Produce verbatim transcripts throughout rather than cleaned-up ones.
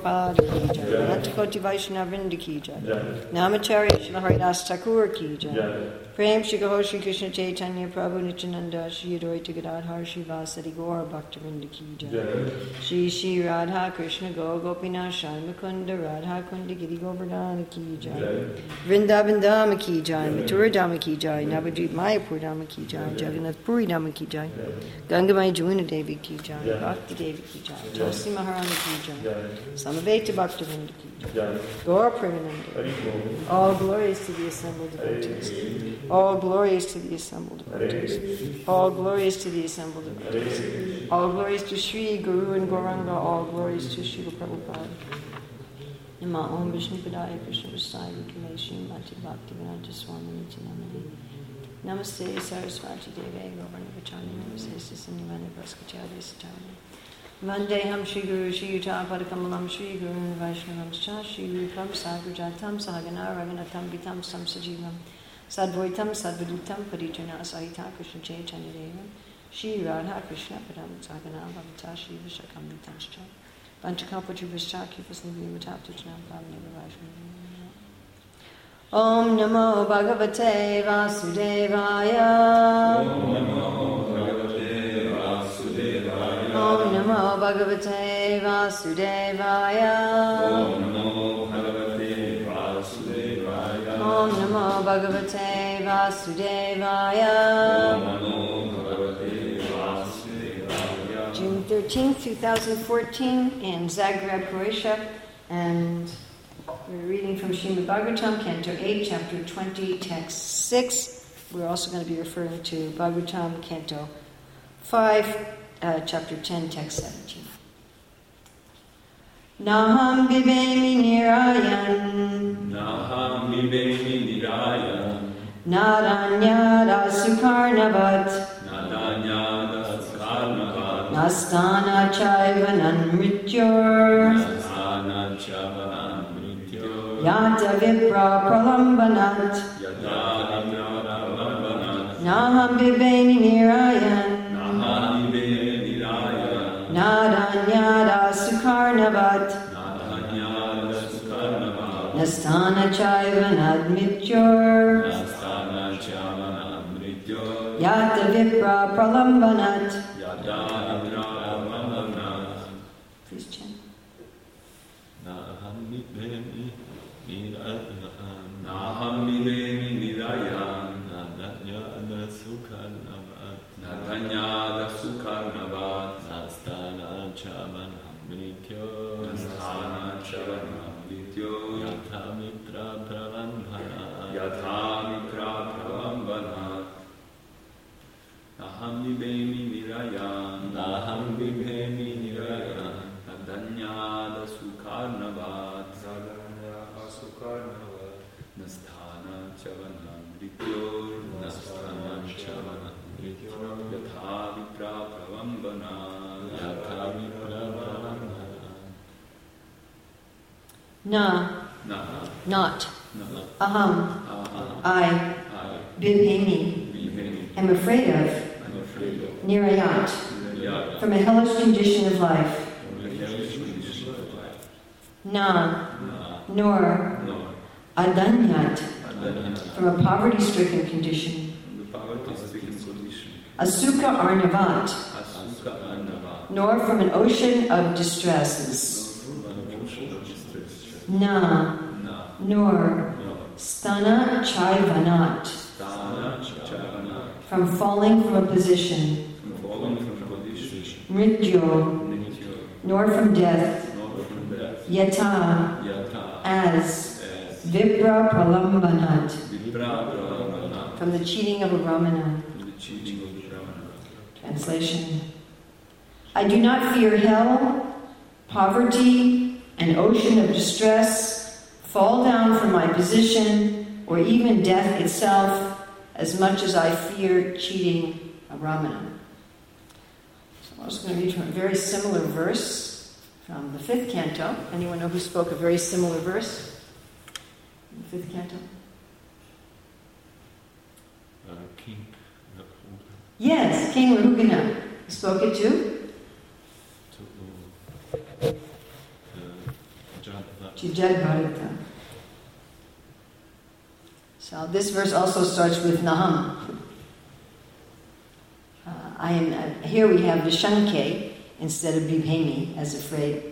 Pada ki jai, Anantakoti Vaishnavrinda ki jai, Namacharya Shri Haridas Thakur ki jai, Prem Shri Gaur Shri Krishna Chaitanya Prabhu Nityananda Shri Advaita Gadadhar Shri Vasadi Gaur Bhaktivinoda ki jai, Shri Shri Radha Krishna Go Gopinath Shai Mukunda Radha Kunda Giri Govardhana ki jai, Vrindavan Dhama ki jai, Mathura Dhama ki jai, Navadvip Mayapur Dhama ki jai, Jagannath Puri Dhama ki jai, Gangamai Jamuna Devi ki jai, Bhakti Devi ki jai, Tulsi Maharani ki jai, Samaveta Bhaktivinoda ki jai, Gaur Premananda. All glories to the assembled devotees. All glories to the assembled devotees. All glories to the assembled devotees. All glories to Sri Guru and Gauranga. All glories to Srila Prabhupada. Nama Om Vishnu Padaya Krishna Vasai Vikameshi Mati Bhaktivedanta Swami Nityanamani. Namaste Saraswati Deve Govardhana Vachani Namaste Sisanivani Praskacharya Satani. Vandeham Shri Guru Shri Yuta Padakamalam Shri Guru Vaishnavam Cha Shri Rupam Sagrajatam Sahagana Raghunatam Vitam Samsajivam Sadvoitam Sadvadutam Parijana Asahita Krishna Chaitanya Devam Shri Radha Krishna Padam Sahagana Bhavita Shri Vishakam Vitam Cha Vanchakampati Vishcha Kipasnivi Vitaptajnam Bhavneva Vaishnavam. Om Namo Bhagavate Vasudevaya. Om Namo Om Namo Bhagavate Vasudevaya. Om Namo Bhagavate Vasudevaya. Om Namo Bhagavate Vasudevaya. Om Namo Bhagavate Vasudevaya. June thirteenth, twenty fourteen in Zagreb, Croatia, and we're reading from Srimad Bhagavatam, Canto eight, Chapter twenty, Text six. We're also going to be referring to Bhagavatam, Canto five, Uh, chapter ten, text seventeen. Naham vivemi nirayan. Naham vivemi nirayan. Naranyada sukarnavat. Naranyada sukarnavat. Nastana chaivanan mrityor. Nastana chaivanan mrityor. Yata vipra pralambanat. Yata vipra pralambanat. Naham vivemi nirayan. Naranyada sukarnavat. Naranyada sukarnavat. Nastana chaivanad mityor. Nastana chaivanad mityor. Yata vipra pralambanat. Yata vipra pralambanat. Please chant. Naham vivemi nirayan. Naham vivemi nirayan. Naranyada sukarnavat. Naranyada sukarnavat. Nastana chavanam mrityo. Nastana chavanam mrityo. Yatha mitra pralambanat. Yatha mitra pralambanat. Naham vivemi nirayan. Naham vivemi nirayan. Nadanyada sukarnavat. Nadanyada sukarnavat. Nastana chavanam mrityo. Nastana chavanam mrityo. Yatha mitra pralambanat. Na, Na, not, na, aham, aham, I, I, bibhemi, vivemi, am afraid of, I'm afraid of, nirayat, Nirayat, from a hellish condition of life. from the hellish condition of life. Na, Na, nor, nor, adanyat, adanyat, from a poverty-stricken condition. from the poverty-stricken condition. Asuka arnavat, Asuka Annava, nor from an ocean of distresses. from an ocean of distress. Na, Na, nor, nor, stana chaivanat, Stana Chavana, from falling from a position. from falling from condition. Mrityo, Nityo, nor from death. nor from death. Yata, Yata, as, as, vipra pralambanat, Vipra Pralamana, from the cheating of a brahmana. from the cheating of the Brahmana. Translation. I do not fear hell, poverty, an ocean of distress, fall down from my position, or even death itself, as much as I fear cheating a brahmana. So I was going to read from a very similar verse from the fifth canto. Anyone know who spoke a very similar verse in the fifth canto? Uh, King Rahula. Yes, King Rahugana. He spoke it too? To, uh, Jadva. Jadvarita. So this verse also starts with Naham. Uh, I am uh, here we have Vishanke instead of Bibhemi as afraid.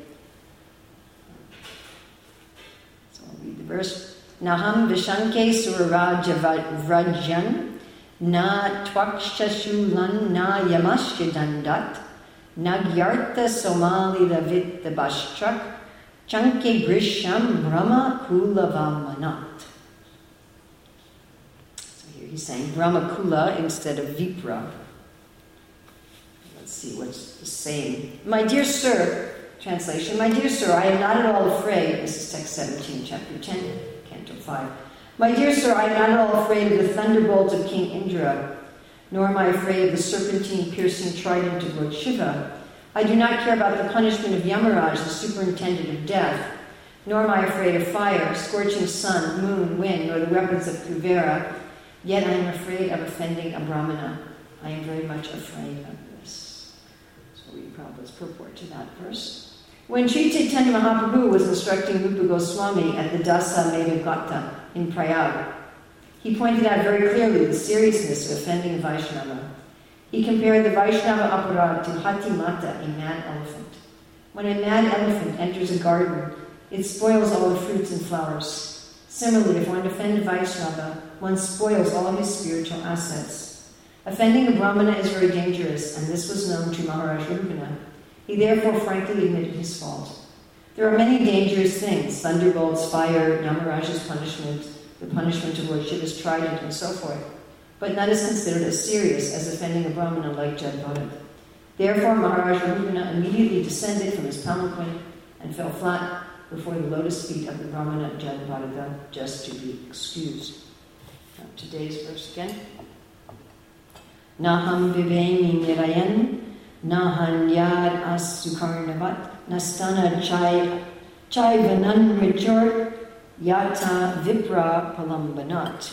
So I'll read the verse. Naham Vishanke Suraraja Vrajyan Na Twakshashulan Na Yamashyadandat Nagyartha Somali Lavit the Bashtrak Chanke Grisham Brahma Kulavamanat. So here he's saying Brahma Kula instead of Vipra. Let's see what's the same. My dear sir, translation, my dear sir, I am not at all afraid. This is text seventeen, chapter ten, canto five. My dear sir, I am not at all afraid of the thunderbolt of King Indra, nor am I afraid of the serpentine-piercing trident of Lord Shiva. I do not care about the punishment of Yamaraj, the superintendent of death, nor am I afraid of fire, scorching sun, moon, wind, nor the weapons of Kuvera, yet I am afraid of offending a Brahmana. I am very much afraid of this. So we Prabhupada's purport to that verse. When Sri Chaitanya Mahaprabhu was instructing Rupa Goswami at the Dasa Medagata in Prayag, he pointed out very clearly the seriousness of offending Vaishnava. He compared the Vaishnava aparad to Hati Mata, a mad elephant. When a mad elephant enters a garden, it spoils all the fruits and flowers. Similarly, if one offends Vaishnava, one spoils all his spiritual assets. Offending a Brahmana is very dangerous, and this was known to Maharaj Rupana. He therefore frankly admitted his fault. There are many dangerous things, thunderbolts, fire, Yamaraj's punishment, the punishment of Lord Shiva's trident, and so forth, but none is considered as serious as offending a Brahmana like Jadbharat. Therefore Maharaj Rupana immediately descended from his palanquin and fell flat before the lotus feet of the Brahmana Jadbharata, just to be excused. Now, today's verse again. Naham vivemi nirayan Nahan yad as sukarnavat nastana chai chai vanan major yata vipra palambanat.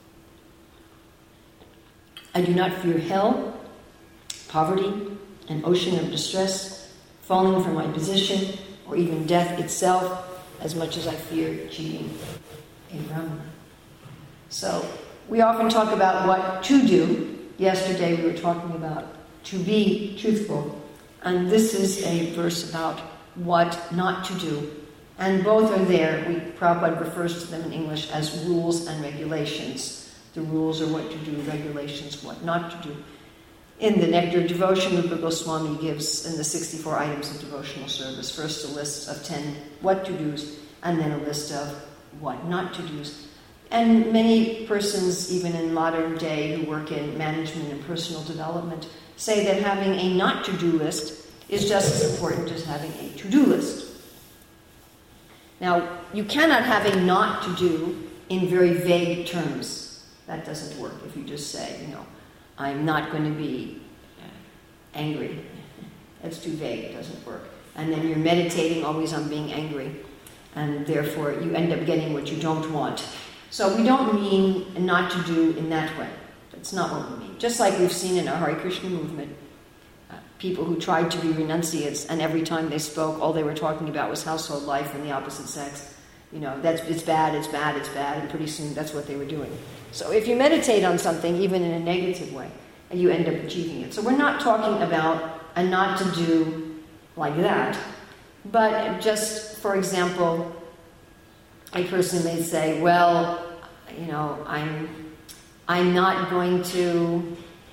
I do not fear hell, poverty, an ocean of distress, falling from my position, or even death itself, as much as I fear cheating a Brahmana. So we often talk about what to do. Yesterday we were talking about to be truthful. And this is a verse about what not to do. And both are there. We, Prabhupada refers to them in English as rules and regulations. The rules are what to do, regulations what not to do. In the Nectar of Devotion, Rupa Goswami gives in the sixty-four items of devotional service, first a list of ten what to do's, and then a list of what not to do's. And many persons, even in modern day, who work in management and personal development, say that having a not-to-do list is just as important as having a to-do list. Now, you cannot have a not-to-do in very vague terms. That doesn't work if you just say, you know, I'm not going to be angry. That's too vague, it doesn't work. And then you're meditating always on being angry, and therefore you end up getting what you don't want. So we don't mean not to do in that way. That's not what we mean. Just like we've seen in our Hare Krishna movement, uh, people who tried to be renunciates, and every time they spoke, all they were talking about was household life and the opposite sex. You know, that's it's bad, it's bad, it's bad, and pretty soon that's what they were doing. So if you meditate on something, even in a negative way, you end up achieving it. So we're not talking about a not to do like that, but just, for example, a person may say, well, you know, I'm I'm not going to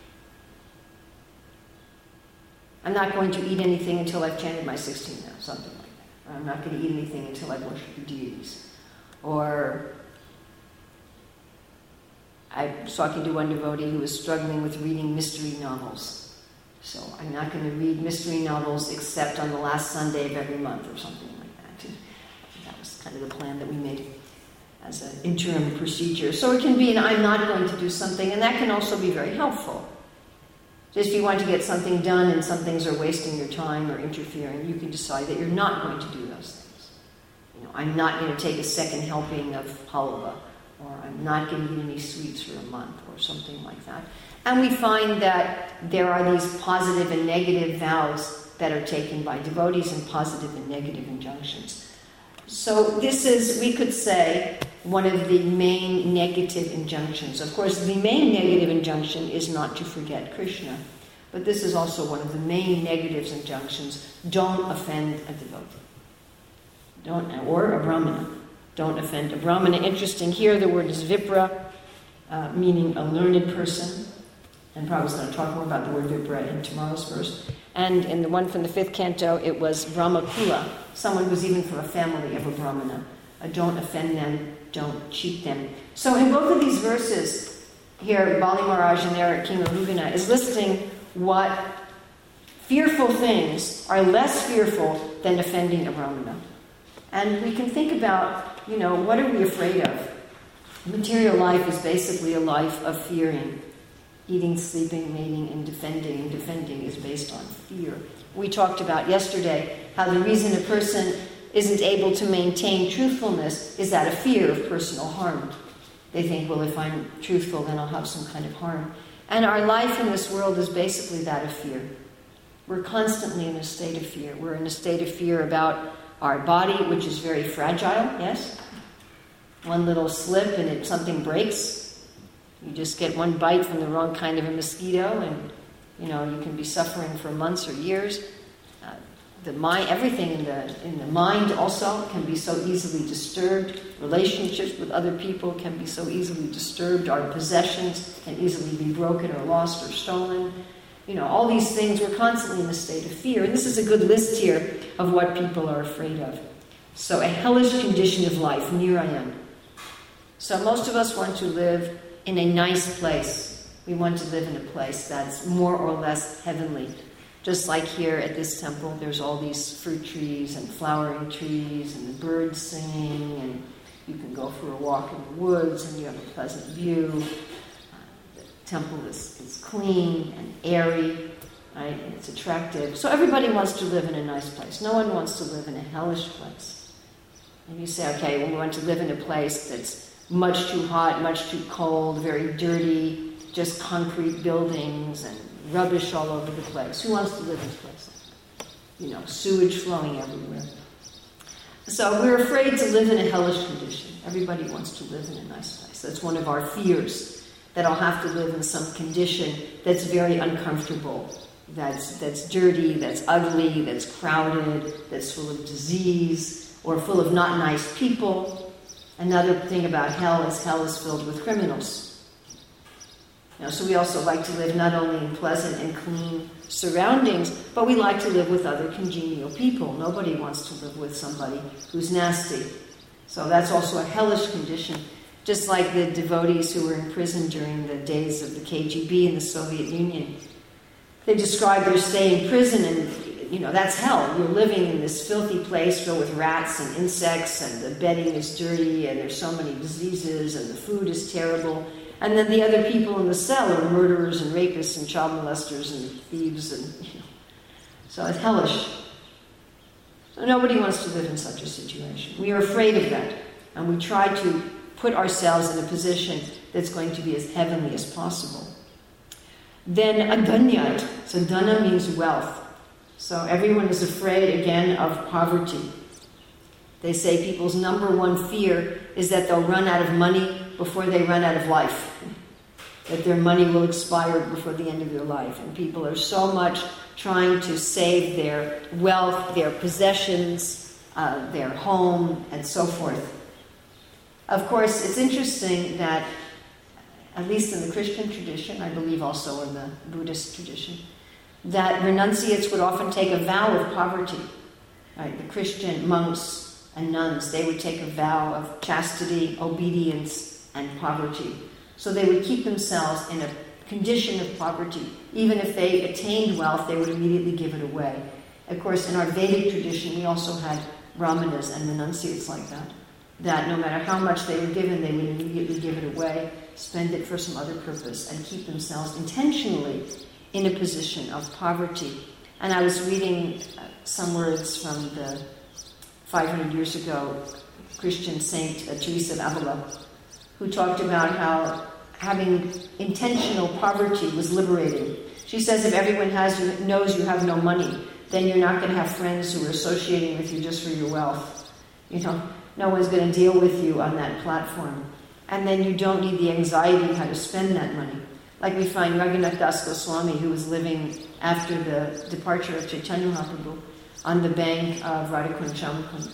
I'm not going to eat anything until I've chanted my sixteen now, something like that. Or I'm not going to eat anything until I've worshipped the deities. Or I was talking to one devotee who was struggling with reading mystery novels. So I'm not going to read mystery novels except on the last Sunday of every month or something like that. That was kind of the plan that we made as an interim procedure. So it can be an I'm not going to do something, and that can also be very helpful. Just if you want to get something done and some things are wasting your time or interfering, you can decide that you're not going to do those things. You know, I'm not going to take a second helping of halwa, or I'm not going to eat any sweets for a month, or something like that. And we find that there are these positive and negative vows that are taken by devotees, and positive and negative injunctions. So this is, we could say, one of the main negative injunctions. Of course, the main negative injunction is not to forget Krishna. But this is also one of the main negative injunctions. Don't offend a devotee. Don't, or a brahmana. Don't offend a brahmana. Interesting, here the word is vipra, uh, meaning a learned person. And Prabhupada's going to talk more about the word vipra in tomorrow's verse. And in the one from the fifth canto, it was brahmakula, someone who's even from a family of a brahmana. Uh, don't offend them, don't cheat them. So in both of these verses, here, Bali Maharaj and there at King Rahugana is listing what fearful things are less fearful than offending a brahmana. And we can think about, you know, what are we afraid of? Material life is basically a life of fearing. Eating, sleeping, mating, and defending. And defending is based on fear. We talked about yesterday how the reason a person isn't able to maintain truthfulness is out of fear of personal harm. They think, well, if I'm truthful, then I'll have some kind of harm. And our life in this world is basically that of fear. We're constantly in a state of fear. We're in a state of fear about our body, which is very fragile, yes? One little slip and it, something breaks. You just get one bite from the wrong kind of a mosquito and, you know, you can be suffering for months or years. Uh, the mind, everything in the in the mind also can be so easily disturbed. Relationships with other people can be so easily disturbed. Our possessions can easily be broken or lost or stolen. You know, all these things, we're constantly in a state of fear. And this is a good list here of what people are afraid of. So a hellish condition of life, nirayan. So most of us want to live in a nice place. We want to live in a place that's more or less heavenly. Just like here at this temple, there's all these fruit trees and flowering trees and the birds singing, and you can go for a walk in the woods and you have a pleasant view. Uh, the temple is, is clean and airy, right? And it's attractive. So everybody wants to live in a nice place. No one wants to live in a hellish place. And you say, okay, well, we want to live in a place that's much too hot, much too cold, very dirty, just concrete buildings and rubbish all over the place. Who wants to live in a place like that? You know, sewage flowing everywhere. So we're afraid to live in a hellish condition. Everybody wants to live in a nice place. That's one of our fears, that I'll have to live in some condition that's very uncomfortable, that's that's dirty, that's ugly, that's crowded, that's full of disease, or full of not nice people. Another thing about hell is hell is filled with criminals. You know, so we also like to live not only in pleasant and clean surroundings, but we like to live with other congenial people. Nobody wants to live with somebody who's nasty. So that's also a hellish condition. Just like the devotees who were in prison during the days of the K G B in the Soviet Union. They describe their stay in prison and, you know, that's hell. You're living in this filthy place filled with rats and insects, and the bedding is dirty, and there's so many diseases, and the food is terrible. And then the other people in the cell are murderers and rapists and child molesters and thieves, and, you know. So it's hellish. So nobody wants to live in such a situation. We are afraid of that, and we try to put ourselves in a position that's going to be as heavenly as possible. Then adanyat. So dana means wealth. So everyone is afraid, again, of poverty. They say people's number one fear is that they'll run out of money before they run out of life. That their money will expire before the end of their life. And people are so much trying to save their wealth, their possessions, uh, their home, and so forth. Of course, it's interesting that, at least in the Christian tradition, I believe also in the Buddhist tradition, that renunciates would often take a vow of poverty. Right? The Christian monks and nuns, they would take a vow of chastity, obedience, and poverty. So they would keep themselves in a condition of poverty. Even if they attained wealth, they would immediately give it away. Of course, in our Vedic tradition, we also had brahmanas and renunciates like that. That no matter how much they were given, they would immediately give it away, spend it for some other purpose, and keep themselves intentionally in a position of poverty. And I was reading uh, some words from the five hundred years ago Christian saint uh, Teresa of Avila, who talked about how having intentional poverty was liberating. She says if everyone has you, knows you have no money, then you're not going to have friends who are associating with you just for your wealth. You know, no one's going to deal with you on that platform. And then you don't need the anxiety of how to spend that money. Like we find Raghunath Das Goswami, who was living after the departure of Chaitanya Mahaprabhu on the bank of Radhakund Shamakund.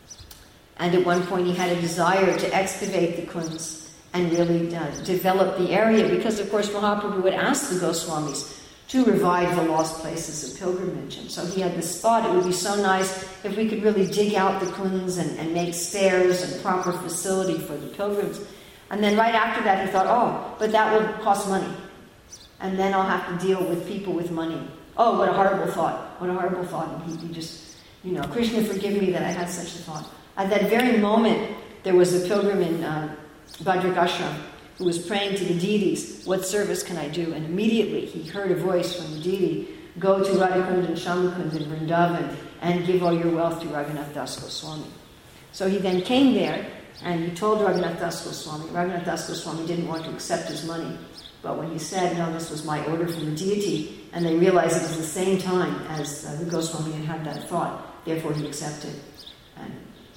And at one point he had a desire to excavate the kunds and really uh, develop the area, because of course Mahaprabhu would ask the Goswamis to revive the lost places of pilgrimage. And so he had this thought, it would be so nice if we could really dig out the kunds and, and make stairs and proper facility for the pilgrims. And then right after that he thought, oh, but that will cost money. And then I'll have to deal with people with money. Oh, what a horrible thought. What a horrible thought. And he, he just, you know, Krishna forgive me that I had such a thought. At that very moment, there was a pilgrim in uh, Bhadrak Ashram who was praying to the deities, what service can I do? And immediately he heard a voice from the deity, go to Radhakund and Shamakund in Vrindavan and give all your wealth to Raghunath Das Goswami. So he then came there and he told Raghunath Das Goswami. Raghunath Das Goswami didn't want to accept his money, but when he said, no, this was my order from the deity, and they realized it was the same time as uh, the Goswami had had that thought, therefore he accepted. And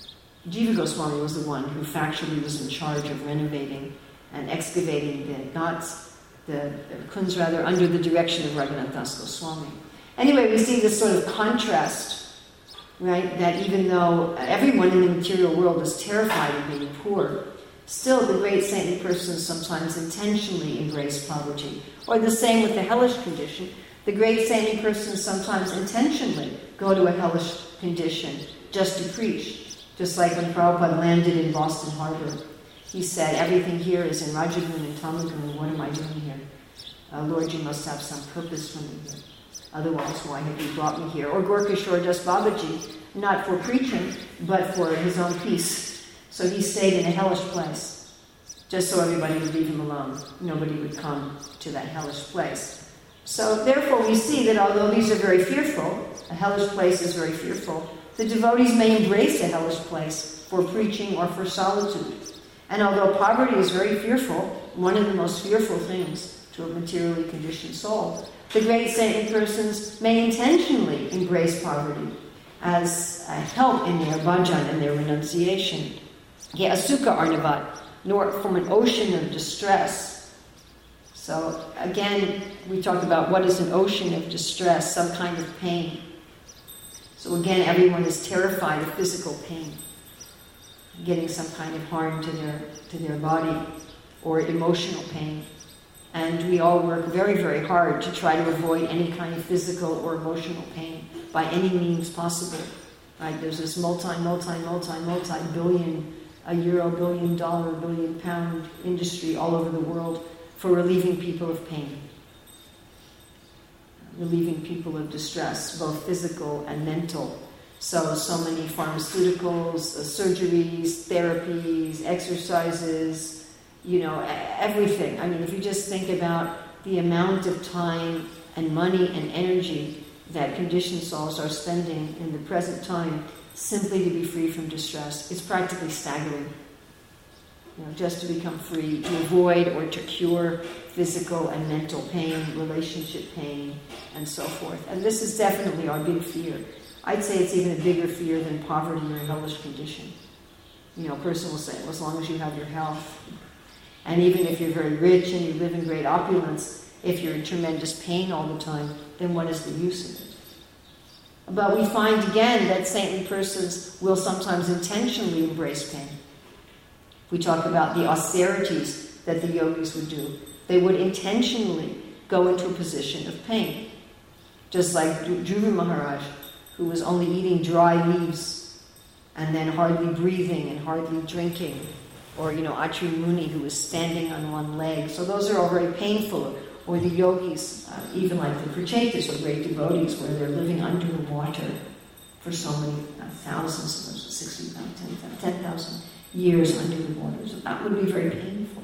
Jiva Goswami was the one who factually was in charge of renovating and excavating the ghats, the, the kunds rather, under the direction of Raghunath Das Goswami. Anyway, we see this sort of contrast, right, that even though everyone in the material world is terrified of being poor, still the great saintly persons sometimes intentionally embrace poverty. Or the same with the hellish condition. The great saintly persons sometimes intentionally go to a hellish condition just to preach. Just like when Prabhupada landed in Boston Harbor. He said, everything here is in Rajagun and Tamagun, what am I doing here? Uh, Lord, you must have some purpose for me here. Otherwise, why have you brought me here? Or Gorkashore Das Babaji, not for preaching, but for his own peace. So he stayed in a hellish place, just so everybody would leave him alone. Nobody would come to that hellish place. So therefore we see that although these are very fearful, a hellish place is very fearful, the devotees may embrace a hellish place for preaching or for solitude. And although poverty is very fearful, one of the most fearful things to a materially conditioned soul, the great saintly persons may intentionally embrace poverty as a help in their bhajan and their renunciation. Yeah, asukha arnavat, nor from an ocean of distress. So again, we talk about what is an ocean of distress, some kind of pain. So again, everyone is terrified of physical pain, getting some kind of harm to their to their body, or emotional pain. And we all work very, very hard to try to avoid any kind of physical or emotional pain by any means possible. Right? There's this multi, multi, multi, multi-billion, a euro, billion dollar, billion pound industry all over the world for relieving people of pain, relieving people of distress, both physical and mental. So, so many pharmaceuticals, uh, surgeries, therapies, exercises, you know, everything. I mean, if you just think about the amount of time and money and energy that conditioned souls are spending in the present time simply to be free from distress, it's practically staggering. You know, just to become free, to avoid or to cure physical and mental pain, relationship pain, and so forth. And this is definitely our big fear. I'd say it's even a bigger fear than poverty or a hellish condition. You know, a person will say, well, as long as you have your health, and even if you're very rich and you live in great opulence, if you're in tremendous pain all the time, then what is the use of it? But we find again that saintly persons will sometimes intentionally embrace pain. We talk about the austerities that the yogis would do. They would intentionally go into a position of pain. Just like Dhruva Maharaj, who was only eating dry leaves and then hardly breathing and hardly drinking. Or, you know, Atri Muni, who was standing on one leg. So those are all very painful. Or the yogis, uh, even like the Prachetas, or great devotees, where they're living under the water for so many uh, thousands, sixty, ten thousand years under the water. So that would be very painful.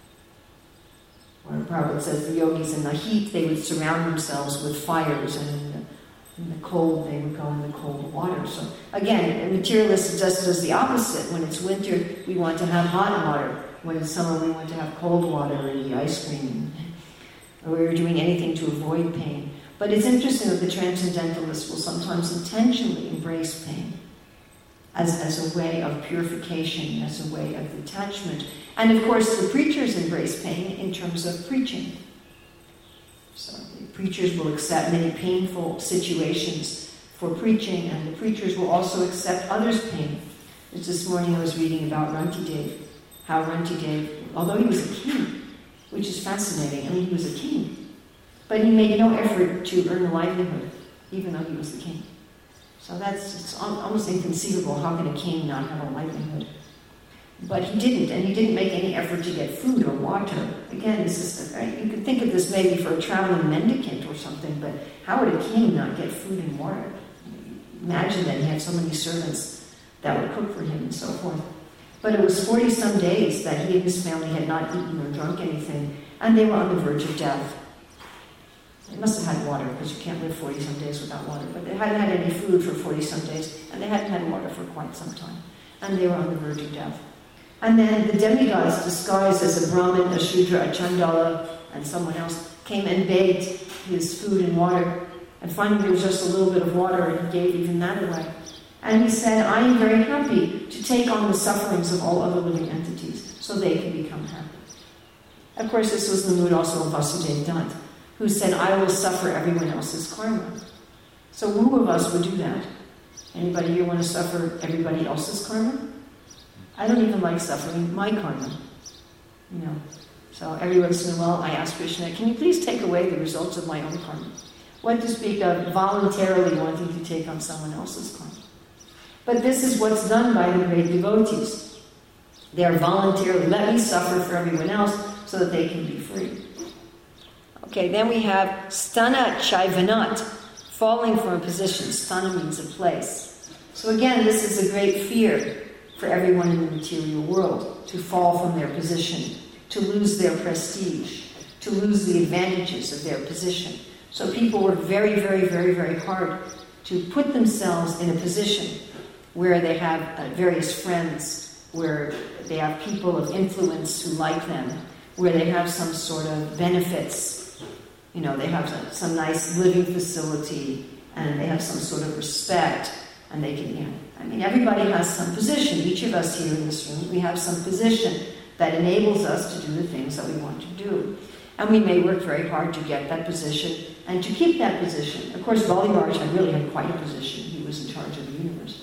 Or Prabhupada says the yogis in the heat, they would surround themselves with fires, and in the, in the cold, they would go in the cold water. So again, a materialist just does the opposite. When it's winter, we want to have hot water. When it's summer, we want to have cold water and eat ice cream. Or we're doing anything to avoid pain. But it's interesting that the transcendentalists will sometimes intentionally embrace pain. as, as a way of purification, as a way of detachment. And of course, the preachers embrace pain in terms of preaching. So the preachers will accept many painful situations for preaching, and the preachers will also accept others' pain. Just this morning I was reading about Rantidev, how Rantidev, although he was a king, which is fascinating, I mean, he was a king, but he made no effort to earn a livelihood, even though he was the king. So that's it's almost inconceivable. How can a king not have a livelihood? But he didn't, and he didn't make any effort to get food or water. Again, this is a, you could think of this maybe for a traveling mendicant or something, but how would a king not get food and water? Imagine that he had so many servants that would cook for him and so forth. But it was forty-some days that he and his family had not eaten or drunk anything, and they were on the verge of death. They must have had water, because you can't live forty-some days without water, but they hadn't had any food for forty-some days, and they hadn't had water for quite some time, and they were on the verge of death. And then the demigods, disguised as a Brahmin, a Shudra, a Chandala, and someone else, came and begged his food and water, and finally there was just a little bit of water, and he gave even that away. And he said, I am very happy to take on the sufferings of all other living entities, so they can become happy. Of course, this was the mood also of Vasudeva Dutt, who said, I will suffer everyone else's karma. So who of us would do that? Anybody here want to suffer everybody else's karma? I don't even like suffering my karma. You know. So every once in a while I ask Krishna, can you please take away the results of my own karma? What to speak of voluntarily wanting to take on someone else's karma? But this is what's done by the great devotees. They are voluntarily, let me suffer for everyone else so that they can be free. Okay, then we have sthana chaivanat, falling from a position. Sthana means a place. So again, this is a great fear for everyone in the material world, to fall from their position, to lose their prestige, to lose the advantages of their position. So people work very, very, very, very hard to put themselves in a position where they have uh, various friends, where they have people of influence who like them, where they have some sort of benefits. You know, they have some, some nice living facility, and they have some sort of respect, and they can, you know, I mean, everybody has some position. Each of us here in this room, we have some position that enables us to do the things that we want to do. And we may work very hard to get that position and to keep that position. Of course, Bali Maharaj really had quite a position. He was in charge of the universe.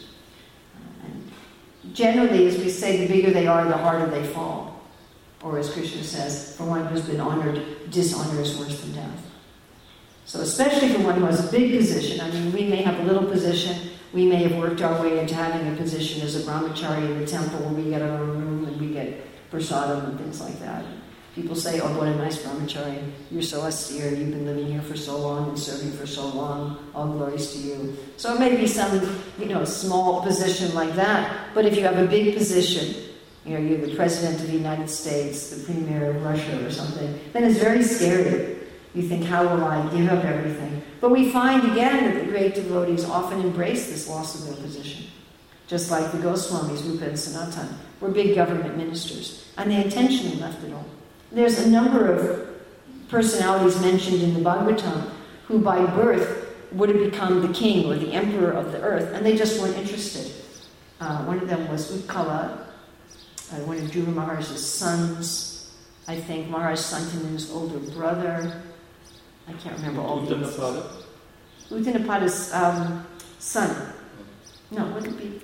Generally, as we say, the bigger they are, the harder they fall. Or as Krishna says, for one who's been honored, dishonor is worse than death. So especially for one who has a big position, I mean, we may have a little position, we may have worked our way into having a position as a brahmachari in the temple where we get our own room and we get prasadam and things like that. People say, oh, what a nice brahmachari, you're so austere, you've been living here for so long and serving for so long, all glories to you. So it may be some, you know, small position like that, but if you have a big position, you know, you're the President of the United States, the Premier of Russia or something, then it's very scary. You think, how will I give up everything? But we find again that the great devotees often embrace this loss of their position. Just like the Goswamis, Rupa and Sanatan, were big government ministers, and they intentionally left it all. There's a number of personalities mentioned in the Bhagavatam who by birth would have become the king or the emperor of the earth, and they just weren't interested. Uh, one of them was Utkala, uh, one of Dhruva Maharaj's sons. I think Maharaj Santanun's older brother. I can't remember all the names. Uttanapada's um, son. No, would it be?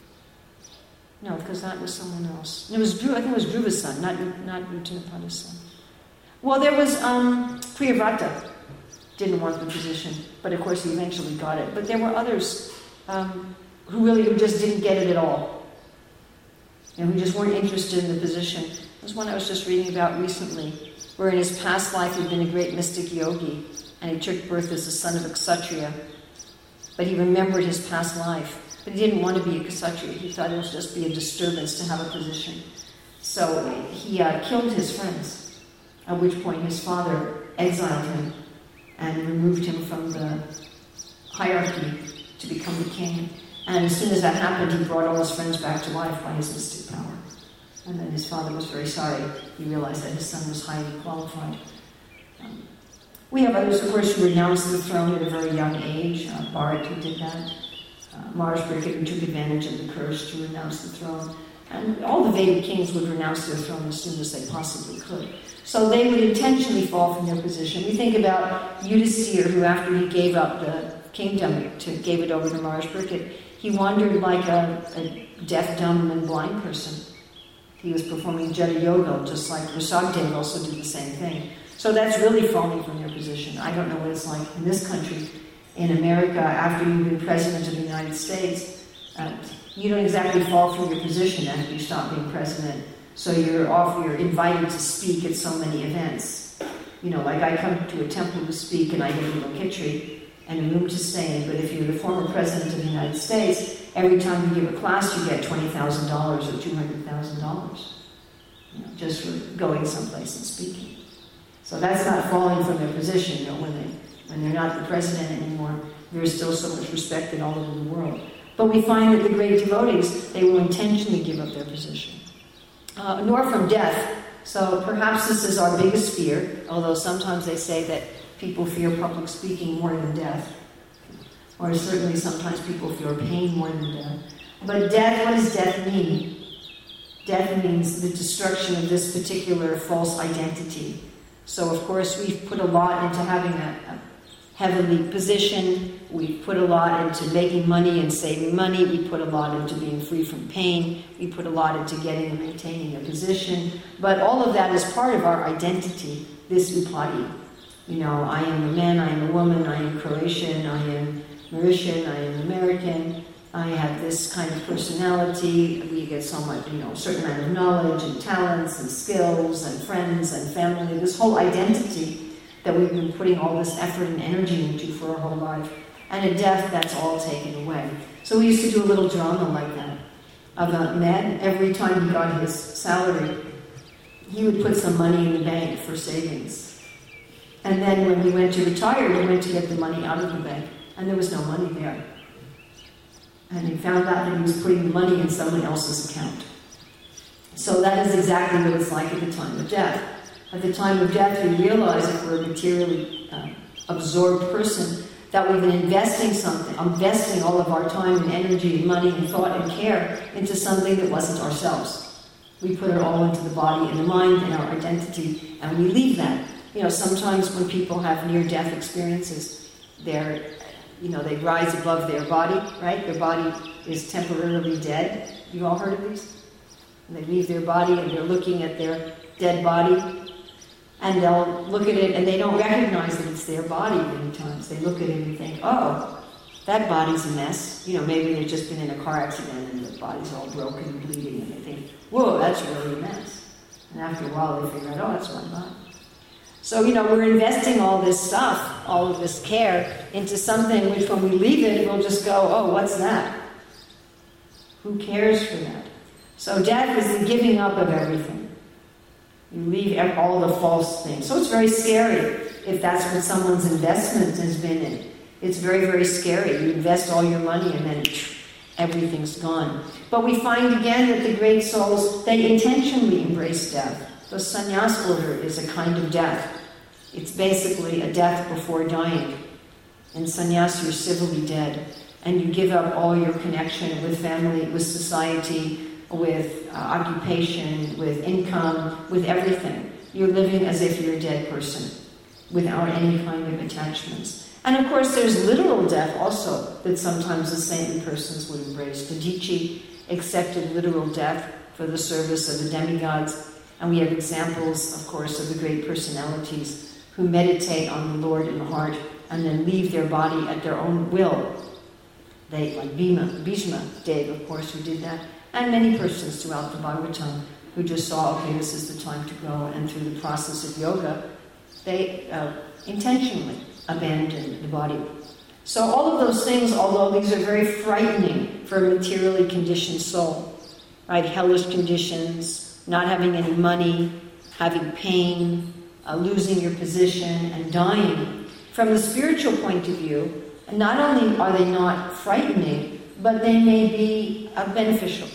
No, because that was someone else. It was Dhruva, I think it was Dhruva's son, not not Uttanapada's son. Well, there was um, Priyavrata. Didn't want the position, but of course he eventually got it. But there were others um, who really who just didn't get it at all. And who just weren't interested in the position. There's one I was just reading about recently, where in his past life he'd been a great mystic yogi, and he took birth as the son of a Kshatriya. But he remembered his past life. But he didn't want to be a Kshatriya. He thought it would just be a disturbance to have a position. So he uh, killed his friends, at which point his father exiled him and removed him from the hierarchy to become the king. And as soon as that happened, he brought all his friends back to life by his mystic power. And then his father was very sorry. He realized that his son was highly qualified. Um, we have others, of course, who renounced the throne at a very young age. Uh, Bharat, who did that. uh, Mars-Brikit, who took advantage of the curse to renounce the throne. And all the Vedic kings would renounce their throne as soon as they possibly could. So they would intentionally fall from their position. We think about Yudhisthira, who after he gave up the kingdom, to gave it over to Mars-Brikit, he wandered like a, a deaf, dumb, and blind person. He was performing Jeta Yoga, just like Rishabdev also did the same thing. So that's really falling from your position. I don't know what it's like in this country. In America, after you've been president of the United States, uh, you don't exactly fall from your position after you stop being president. So you're off, you're invited to speak at so many events. You know, like I come to a temple to speak and I get a little kitchery and a room to stay in, but if you're the former president of the United States, every time you give a class you get twenty thousand dollars or two hundred thousand dollars, you know, just for going someplace and speaking. So that's not falling from their position, you know, when, they, when they're not the president anymore, there's still so much respected all over the world. But we find that the great devotees, they will intentionally give up their position. Uh, nor from death. So perhaps this is our biggest fear, although sometimes they say that people fear public speaking more than death. Or certainly sometimes people fear pain more than death. But death, what does death mean? Death means the destruction of this particular false identity. So of course we've put a lot into having a, a heavenly position. We've put a lot into making money and saving money. We put a lot into being free from pain. We put a lot into getting and maintaining a position. But all of that is part of our identity, this upadi. You know, I am a man, I am a woman, I am Croatian, I am Mauritian, I am American. I have this kind of personality. We get so much, you know, a certain amount of knowledge and talents and skills and friends and family. This whole identity that we've been putting all this effort and energy into for our whole life. And at death, that's all taken away. So we used to do a little drama like that. Of a man, every time he got his salary, he would put some money in the bank for savings. And then when he went to retire, he went to get the money out of the bank. And there was no money there. And he found out that he was putting the money in someone else's account. So that is exactly what it's like at the time of death. At the time of death, we realize if we're a materially uh, absorbed person, that we've been investing something, investing all of our time and energy and money and thought and care into something that wasn't ourselves. We put it all into the body and the mind and our identity, and we leave that. You know, sometimes when people have near-death experiences, they're, you know, they rise above their body, right? Their body is temporarily dead. You all heard of these? And they leave their body and they're looking at their dead body, and they'll look at it and they don't recognize that it's their body many times. They look at it and think, oh, that body's a mess. You know, maybe they've just been in a car accident and the body's all broken and bleeding, and they think, whoa, that's really a mess. And after a while they figure out, oh, that's my body. So, you know, we're investing all this stuff, all of this care, into something which when we leave it, we'll just go, oh, what's that? Who cares for that? So death is the giving up of everything. You leave all the false things. So it's very scary if that's what someone's investment has been in. It's very, very scary. You invest all your money and then everything's gone. But we find again that the great souls, they intentionally embrace death. The sannyas order is a kind of death. It's basically a death before dying. In sannyas, you're civilly dead. And you give up all your connection with family, with society, with uh, occupation, with income, with everything. You're living as if you're a dead person, without any kind of attachments. And of course there's literal death also, that sometimes the saintly persons would embrace. Medici accepted literal death for the service of the demigods. And we have examples, of course, of the great personalities who meditate on the Lord in the heart and then leave their body at their own will. They, like Bhima, Bhishma Dev, of course, who did that. And many persons throughout the Bhagavatam who just saw, okay, this is the time to go, and through the process of yoga, they uh, intentionally abandoned the body. So all of those things, although these are very frightening for a materially conditioned soul, right? Hellish conditions, not having any money, having pain, uh, losing your position, and dying. From the spiritual point of view, not only are they not frightening, but they may be uh, beneficial.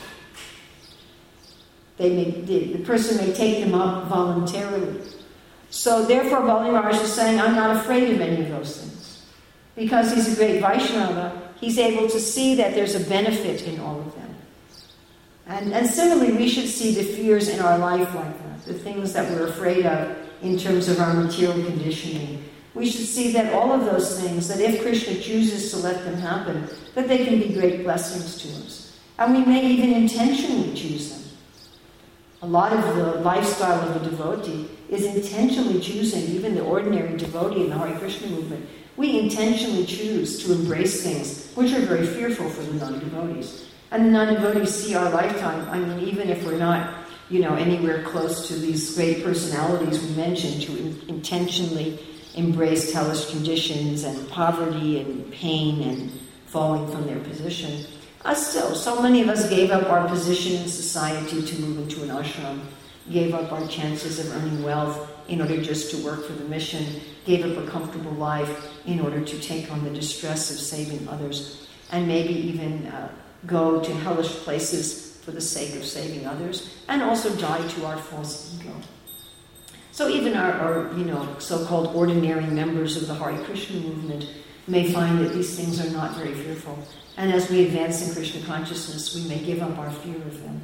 They may, the, the person may take them up voluntarily. So therefore Bali Maharaj is saying, I'm not afraid of any of those things. Because he's a great Vaishnava, he's able to see that there's a benefit in all of them. And, and similarly, we should see the fears in our life like that, the things that we're afraid of in terms of our material conditioning. We should see that all of those things, that if Krishna chooses to let them happen, that they can be great blessings to us. And we may even intentionally choose them. A lot of the lifestyle of a devotee is intentionally choosing, even the ordinary devotee in the Hare Krishna movement. We intentionally choose to embrace things which are very fearful for the non-devotees. And the non-devotees see our lifetime, I mean, even if we're not, you know, anywhere close to these great personalities we mentioned, to in- intentionally embrace hellish conditions and poverty and pain and falling from their position. Uh, still, so many of us gave up our position in society to move into an ashram, gave up our chances of earning wealth in order just to work for the mission, gave up a comfortable life in order to take on the distress of saving others, and maybe even uh, go to hellish places for the sake of saving others, and also die to our false ego. So even our, our you know, so-called ordinary members of the Hare Krishna movement may find that these things are not very fearful. And as we advance in Krishna consciousness, we may give up our fear of them.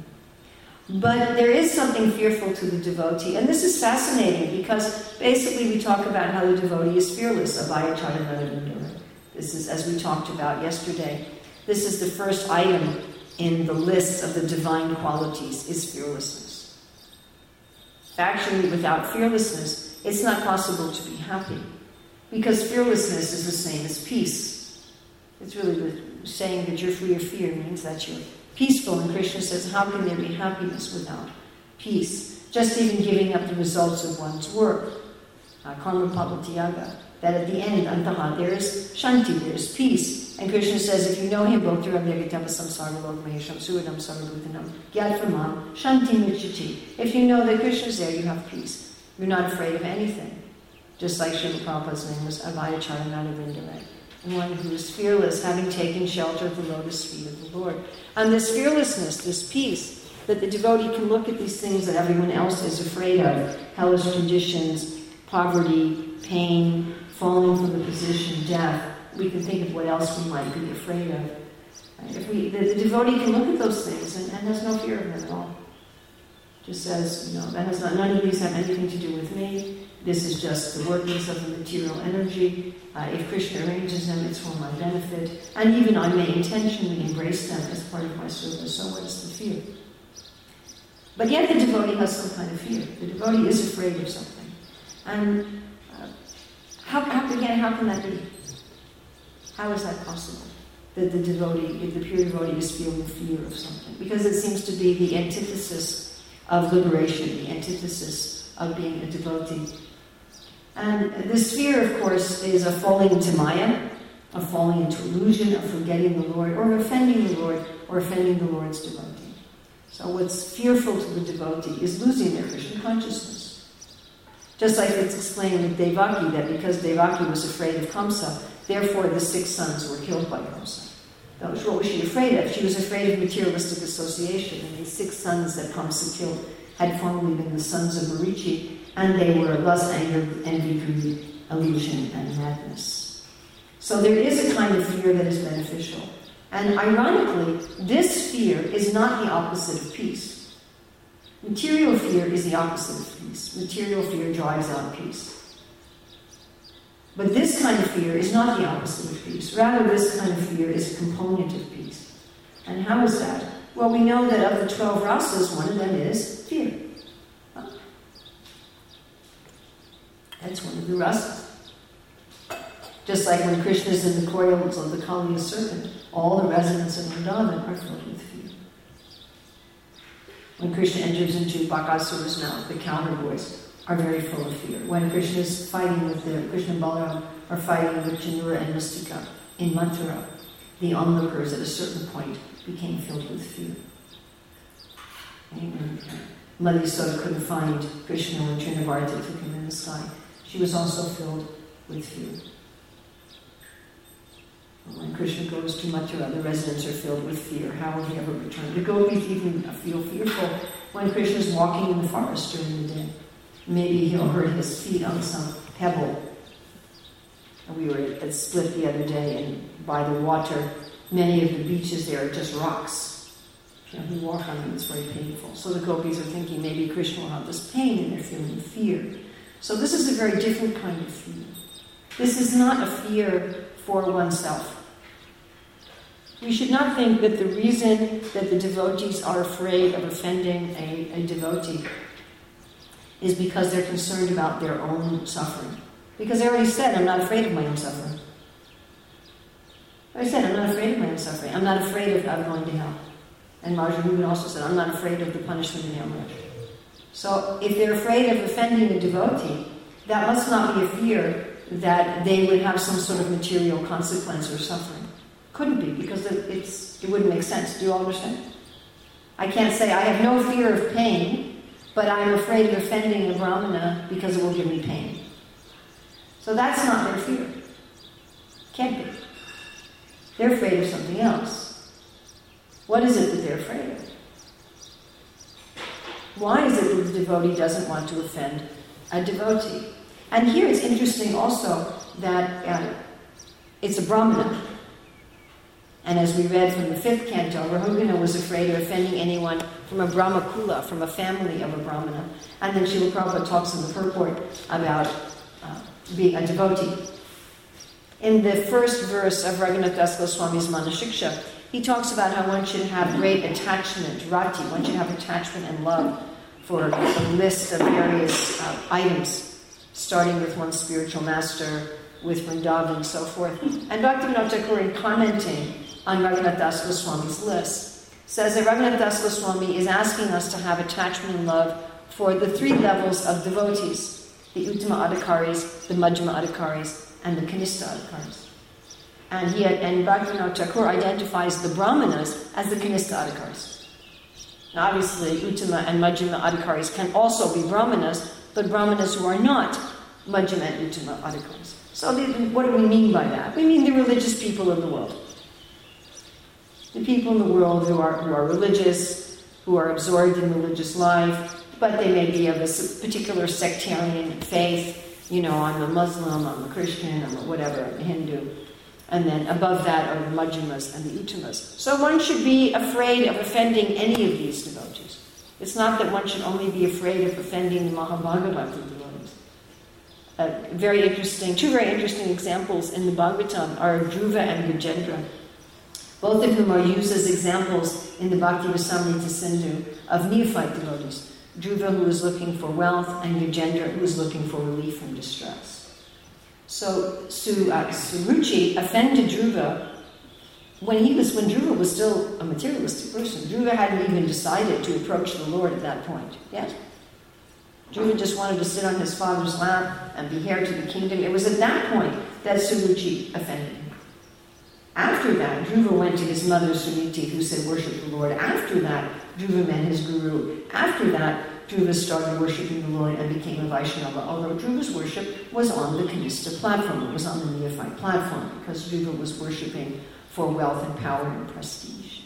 But there is something fearful to the devotee, and this is fascinating because basically we talk about how the devotee is fearless, abhaya charanadavindara. This is, as we talked about yesterday, this is the first item in the list of the divine qualities, is fearlessness. Actually, without fearlessness, it's not possible to be happy, because fearlessness is the same as peace. It's really the saying that you're free of fear means that you're peaceful, and Krishna says, how can there be happiness without peace? Just even giving up the results of one's work, uh, karma pavatyaga, that at the end, antaha, there is shanti, there is peace. And Krishna says, if you know him, bhaktiram yagatapa samsara lokmahesham suradam sarvabhutanam gyatramam shanti micchati. If you know that Krishna's there, you have peace. You're not afraid of anything. Just like Srila Prabhupada's name was Abhaya Charanadavindara, one who is fearless, having taken shelter of the lotus feet of the Lord. And this fearlessness, this peace, that the devotee can look at these things that everyone else is afraid of, hellish conditions, poverty, pain, falling from the position, death. We can think of what else we might be afraid of. Right? If we, the, the devotee can look at those things and, and has no fear of them at all. Just says, you know, that has not, none of these have anything to do with me. This is just the workings of the material energy. Uh, if Krishna arranges them, it's for my benefit. And even I may intentionally embrace them as part of my service. So what is the fear? But yet the devotee has some kind of fear. The devotee is afraid of something. And uh, how, how, again, how can that be? How is that possible? That the devotee, if the pure devotee is feeling fear of something? Because it seems to be the antithesis of liberation, the antithesis of being a devotee. And this fear, of course, is of falling into Maya, of falling into illusion, of forgetting the Lord, or offending the Lord, or offending the Lord's devotee. So what's fearful to the devotee is losing their Krishna consciousness. Just like it's explained with Devaki, that because Devaki was afraid of Kamsa, therefore the six sons were killed by Kamsa. That was, what was she afraid of? She was afraid of materialistic association, and these six sons that Kamsa killed had formerly been the sons of Marichi, and they were lust, anger, envy, greed, illusion, and madness. So there is a kind of fear that is beneficial. And ironically, this fear is not the opposite of peace. Material fear is the opposite of peace. Material fear drives out peace. But this kind of fear is not the opposite of peace. Rather, this kind of fear is a component of peace. And how is that? Well, we know that of the twelve rasas, one of them is fear. That's one of the rasas. Just like when Krishna is in the coils of the Kaliya serpent, all the residents of Vrindavan are filled with fear. When Krishna enters into Bakasura's mouth, the counter boys are very full of fear. When Krishna is fighting with the Krishna and Balaram are fighting with Chandura and Mustika in Mathura, the onlookers at a certain point became filled with fear. And Madhyasoda couldn't find Krishna when Trinavarta took him in the sky. She was also filled with fear. When Krishna goes to Mathura, the residents are filled with fear. How will he ever return? The gopis even feel fearful when Krishna is walking in the forest during the day. Maybe he'll hurt his feet on some pebble. And we were at Split the other day, and by the water, many of the beaches there are just rocks. You know, you walk on them, it's very painful. So the gopis are thinking maybe Krishna will have this pain and they're feeling fear. So this is a very different kind of fear. This is not a fear for oneself. We should not think that the reason that the devotees are afraid of offending a, a devotee is because they're concerned about their own suffering. Because I already said, I'm not afraid of my own suffering. I said, I'm not afraid of my own suffering. I'm not afraid of, of going to hell. And Maharaj Reuben also said, I'm not afraid of the punishment in Yamraj. So if they're afraid of offending a devotee, that must not be a fear that they would have some sort of material consequence or suffering. Couldn't be, because it, it's, it wouldn't make sense. Do you all understand? I can't say, I have no fear of pain, but I'm afraid of offending a brahmana because it will give me pain. So that's not their fear. Can't be. They're afraid of something else. What is it that they're afraid of? Why is it that the devotee doesn't want to offend a devotee? And here it's interesting also that uh, it's a brahmana. And as we read from the fifth canto, Rahugana was afraid of offending anyone from a Brahma Kula, from a family of a brahmana. And then Srila Prabhupada talks in the purport about uh, being a devotee. In the first verse of Raghunath Das Goswami's Manashiksha, he talks about how one should have great attachment, rati, one should have attachment and love for a list of various uh, items, starting with one's spiritual master, with Vrindavan and so forth. And Bhaktivinoda Thakur, in commenting on Raghunath Das Goswami's list, says that Raghunath Das Goswami is asking us to have attachment and love for the three levels of devotees, the Uttama Adhikaris, the Madhyama Adhikaris, and the Kanishta Adhikaris. And he had, and Bhaktivinoda Thakur identifies the Brahmanas as the Kanishta Adhikaris. Now obviously, Uttama and Madhyama Adhikaris can also be Brahmanas, but Brahmanas who are not Madhyama and Uttama Adhikaris. So the, what do we mean by that? We mean the religious people in the world. The people in the world who are who are religious, who are absorbed in religious life, but they may be of a particular sectarian faith. You know, I'm a Muslim, I'm a Christian, I'm a whatever, I'm a Hindu. And then above that are the Madhyamas and the Uttamas. So one should be afraid of offending any of these devotees. It's not that one should only be afraid of offending the Mahabhagavata devotees. Uh, very interesting, two very interesting examples in the Bhagavatam are Dhruva and Gajendra, both of whom are used as examples in the Bhakti Rasamrita Sindhu of neophyte devotees. Dhruva, who is looking for wealth, and Gajendra, who is looking for relief from distress. So Su, uh, Suruchi offended Dhruva when he was when Dhruva was still a materialistic person. Dhruva hadn't even decided to approach the Lord at that point. Yes? Dhruva just wanted to sit on his father's lap and be heir to the kingdom. It was at that point that Suruchi offended him. After that, Dhruva went to his mother Suniti, who said, worship the Lord. After that, Dhruva met his guru. After that, Dhruva started worshipping the Lord and became a Vaishnava, although Dhruva's worship was on the Kanishta platform. It was on the neophyte platform, because Dhruva was worshipping for wealth and power and prestige.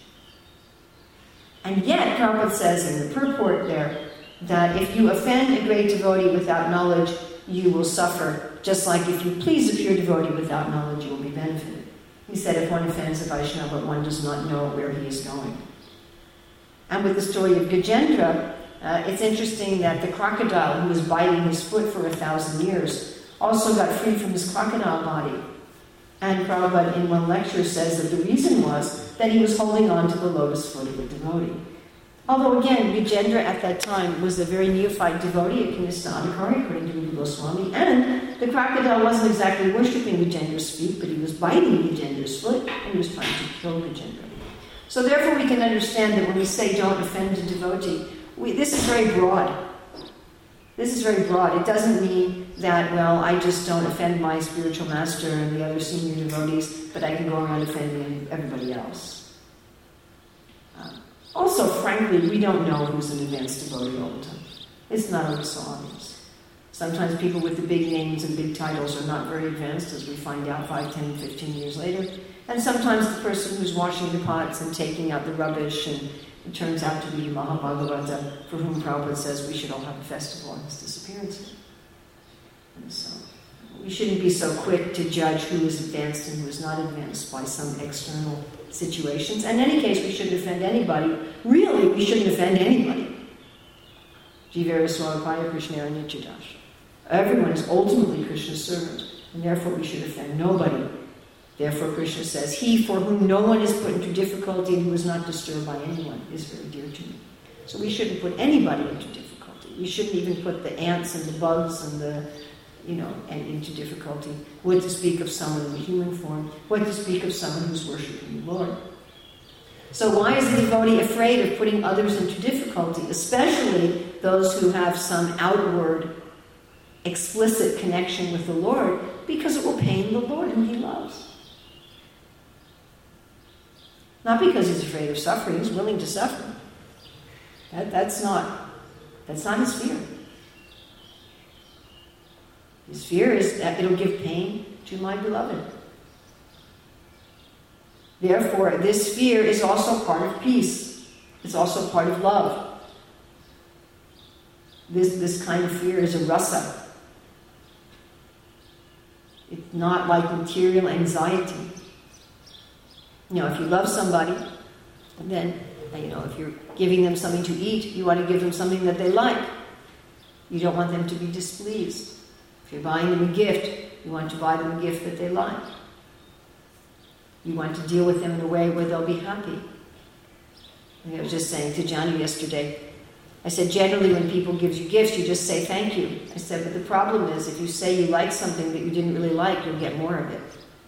And yet, Prabhupada says in the purport there, that if you offend a great devotee without knowledge, you will suffer, just like if you please a pure devotee without knowledge, you will be benefited. He said if one offends a Vaishnava, one does not know where he is going. And with the story of Gajendra, uh, it's interesting that the crocodile who was biting his foot for a thousand years also got free from his crocodile body. And Prabhupada in one lecture says that the reason was that he was holding on to the lotus foot of a devotee. Although again, Gajendra at that time was a very neophyte devotee at Kanishta Adhikari, according to Rupa Goswami, and the crocodile wasn't exactly worshipping Gajendra's feet, but he was biting Gajendra's foot, and he was trying to kill Gajendra. So therefore we can understand that when we say don't offend a devotee, we, this is very broad. This is very broad. It doesn't mean that, well, I just don't offend my spiritual master and the other senior devotees, but I can go around offending everybody else. Um, Also, frankly, we don't know who's an advanced devotee all the time. It's not always so obvious. Sometimes people with the big names and big titles are not very advanced, as we find out five, ten, fifteen years later. And sometimes the person who's washing the pots and taking out the rubbish, and it turns out to be Mahabhagavata, for whom Prabhupada says we should all have a festival on his disappearance. And so, we shouldn't be so quick to judge who is advanced and who is not advanced by some external situations. And in any case, we shouldn't offend anybody. Really, we shouldn't offend anybody. Jivera Swamapaya Krishnera Nityadash. Everyone is ultimately Krishna's servant, and therefore we should offend nobody. Therefore Krishna says, he for whom no one is put into difficulty and who is not disturbed by anyone is very dear to me. So we shouldn't put anybody into difficulty. We shouldn't even put the ants and the bugs and the, you know, and into difficulty. What to speak of someone in the human form? What to speak of someone who's worshiping the Lord? So why is the devotee afraid of putting others into difficulty, especially those who have some outward, explicit connection with the Lord? Because it will pain the Lord whom he loves. Not because he's afraid of suffering, he's willing to suffer. That, that's not, that's not his fear. His fear is that it'll give pain to my beloved. Therefore, this fear is also part of peace. It's also part of love. This, this kind of fear is a rasa. It's not like material anxiety. You know, if you love somebody, then, you know, if you're giving them something to eat, you want to give them something that they like. You don't want them to be displeased. If you're buying them a gift, you want to buy them a gift that they like. You want to deal with them in a way where they'll be happy. And I was just saying to Johnny yesterday, I said, generally when people give you gifts, you just say thank you. I said, but the problem is if you say you like something that you didn't really like, you'll get more of it.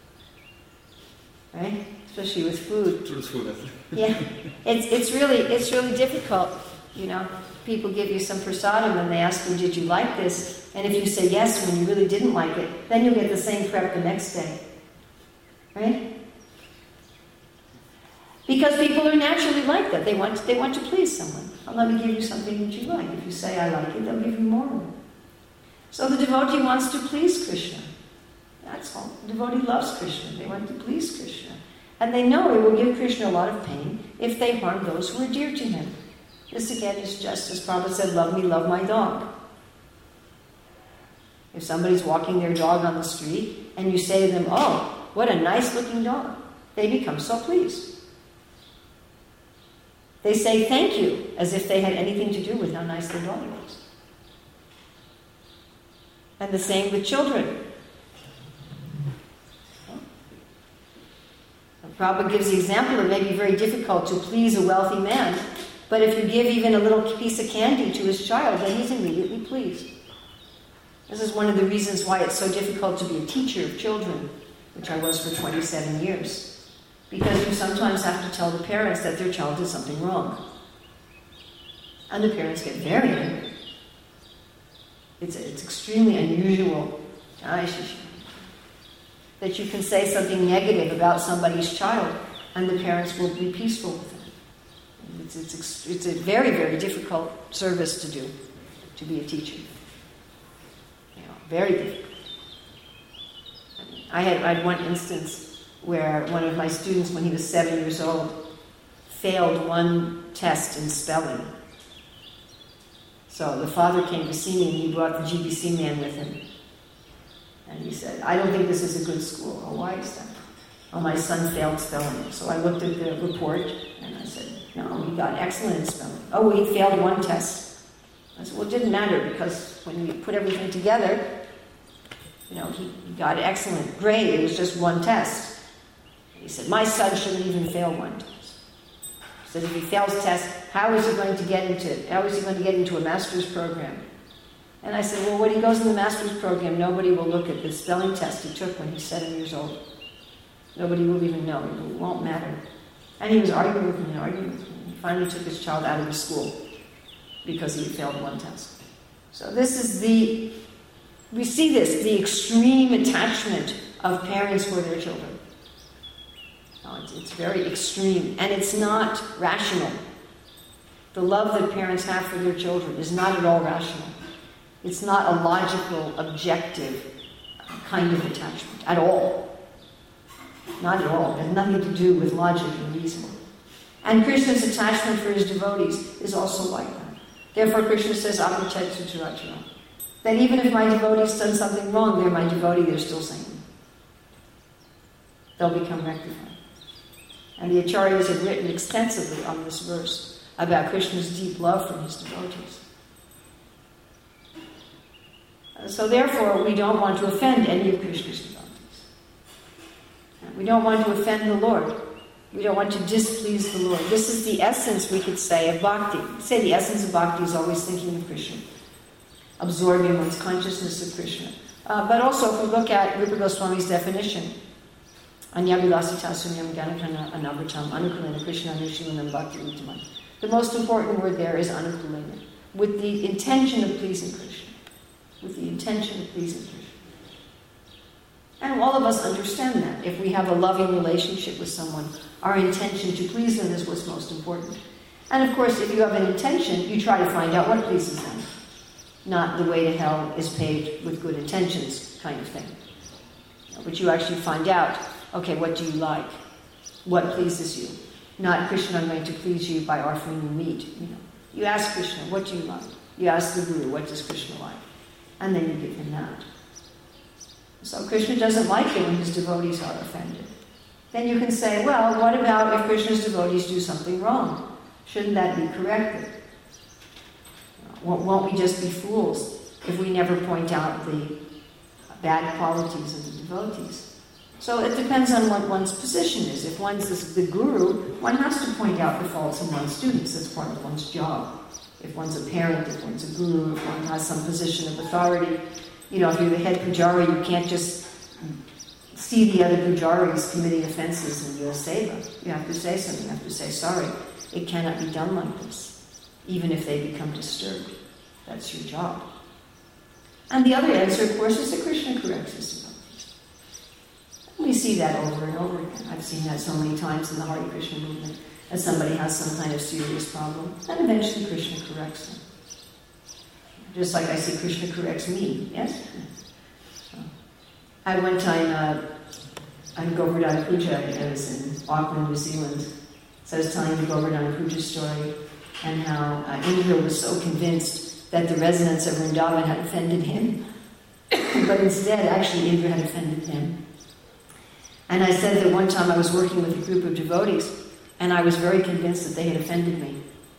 Right? Especially with food. Yeah. It's it's really it's really difficult, you know. People give you some prasadam and they ask you, did you like this? And if you say yes when you really didn't like it, then you'll get the same prep the next day. Right? Because people are naturally like that. They want to, they want to please someone. Well, let me give you something that you like. If you say I like it, they'll give you more of it. So the devotee wants to please Krishna. That's all. The devotee loves Krishna. They want to please Krishna. And they know it will give Krishna a lot of pain if they harm those who are dear to him. This again is just as Prabhupada said, love me, love my dog. If somebody's walking their dog on the street and you say to them, oh, what a nice looking dog, they become so pleased. They say thank you as if they had anything to do with how nice their dog was. And the same with children. Prabhupada gives the example it may be very difficult to please a wealthy man, but if you give even a little piece of candy to his child, then he's immediately pleased. This is one of the reasons why it's so difficult to be a teacher of children, which I was for twenty-seven years. Because you sometimes have to tell the parents that their child did something wrong. And the parents get very angry. It's, it's extremely unusual that you can say something negative about somebody's child and the parents will be peaceful with it. It's, it's, it's a very, very difficult service to do, to be a teacher. You know, very difficult. I had, I had one instance where one of my students, when he was seven years old, failed one test in spelling. So the father came to see me and he brought the G B C man with him. And he said, I don't think this is a good school. Oh, why is that? Oh, my son failed spelling. So I looked at the report and I said, no, he got excellent in spelling. Oh, he failed one test. I said, well, it didn't matter because when we put everything together, you know, he, he got excellent grade. It was just one test. He said, my son shouldn't even fail one test. He said, if he fails test, how is he going to get into how is he going to get into a master's program? And I said, well, when he goes in the master's program, nobody will look at the spelling test he took when he's seven years old. Nobody will even know. It won't matter. And he was arguing with me and arguing with me. He finally took his child out of the school because he had failed one test. So this is the, we see this, the extreme attachment of parents for their children. Oh, it's, it's very extreme, and it's not rational. The love that parents have for their children is not at all rational. It's not a logical, objective kind of attachment at all. Not at all. It has nothing to do with logic and reason. And Krishna's attachment for his devotees is also like that. Therefore, Krishna says, Apatet Sutarachara. That even if my devotee's done something wrong, they're my devotee, they're still sane. They'll become rectified. And the Acharyas have written extensively on this verse about Krishna's deep love for his devotees. So therefore, we don't want to offend any of Krishna's devotees. We don't want to offend the Lord. We don't want to displease the Lord. This is the essence, we could say, of bhakti. Say the essence of bhakti is always thinking of Krishna, absorbing one's consciousness of Krishna. Uh, but also, if we look at Rupa Goswami's definition, Anyavilasita sunyam ganakrana anavatam anukulena Krishna anushilanam bhakti uttamam. The most important word there is anukulena, with the intention of pleasing Krishna. With the intention of pleasing Krishna. And all of us understand that. If we have a loving relationship with someone, our intention to please them is what's most important. And of course, if you have an intention, you try to find out what pleases them. Not the way to hell is paved with good intentions kind of thing. But you actually find out, okay, what do you like? What pleases you? Not, Krishna, I'm going to please you by offering you meat. You know, you ask Krishna, what do you like? You ask the Guru, what does Krishna like? And then you give him that. So Krishna doesn't like it when his devotees are offended. Then you can say, well, what about if Krishna's devotees do something wrong? Shouldn't that be corrected? Won't we just be fools if we never point out the bad qualities of the devotees? So it depends on what one's position is. If one's the guru, one has to point out the faults in one's students. That's part of one's job. If one's a parent, if one's a guru, if one has some position of authority, you know, if you're the head pujari, you can't just see the other pujaris committing offenses in your seva. You have to say something. You have to say, sorry, it cannot be done like this, even if they become disturbed. That's your job. And the other answer, of course, is that Krishna corrects his devotees. We see that over and over again. I've seen that so many times in the Hare Krishna movement, as somebody has some kind of serious problem, and eventually Krishna corrects them. Just like I see Krishna corrects me, yes? So, I one time, uh, on Govardhana Puja, I was in Auckland, New Zealand, so I was telling the Govardhana Puja story, and how uh, Indra was so convinced that the residents of Vrindavan had offended him, but instead, actually, Indra had offended them. And I said that one time I was working with a group of devotees, and I was very convinced that they had offended me.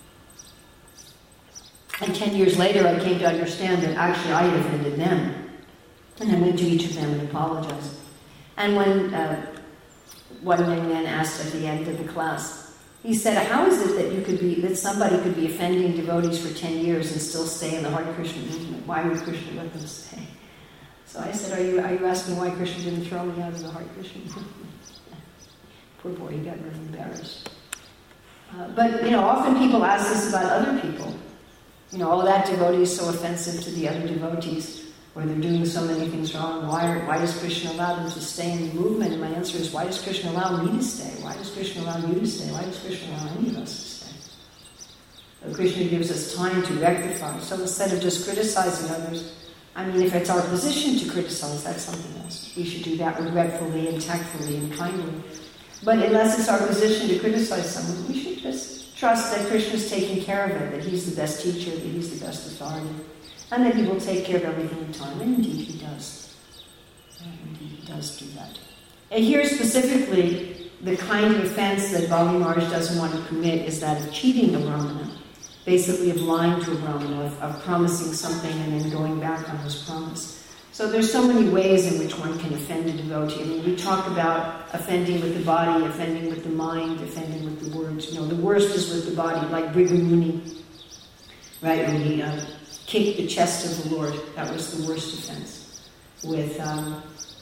And ten years later, I came to understand that actually I had offended them. And I went to each of them and apologized. And when uh, one young man asked at the end of the class, he said, how is it that you could be, that somebody could be offending devotees for ten years and still stay in the Hare Krishna movement? Why would Krishna let them stay? So I said, are you, are you asking why Krishna didn't throw me out of the Hare Krishna movement? Poor boy, he got really embarrassed. Uh, but, you know, often people ask this about other people. You know, oh, that devotee is so offensive to the other devotees, or they're doing so many things wrong. Why, are, why does Krishna allow them to stay in the movement? And my answer is, why does Krishna allow me to stay? Why does Krishna allow you to stay? Why does Krishna allow any of us to stay? So Krishna gives us time to rectify. So instead of just criticizing others, I mean, if it's our position to criticize, that's something else. We should do that regretfully and tactfully and kindly. But unless it's our position to criticize someone, we should just trust that Krishna's taking care of it, that he's the best teacher, that he's the best authority, and that he will take care of everything in time. And indeed he does. And indeed he does do that. And here specifically, the kind of offense that Bali Maharaj doesn't want to commit is that of cheating a Brahmana, basically of lying to a Brahmana, of, of promising something and then going back on his promise. So there's so many ways in which one can offend a devotee. I mean, we talk about offending with the body, offending with the mind, offending with the words. You know, the worst is with the body, like Bhrigu Muni, right, when he uh, kicked the chest of the Lord. That was the worst offense. With um,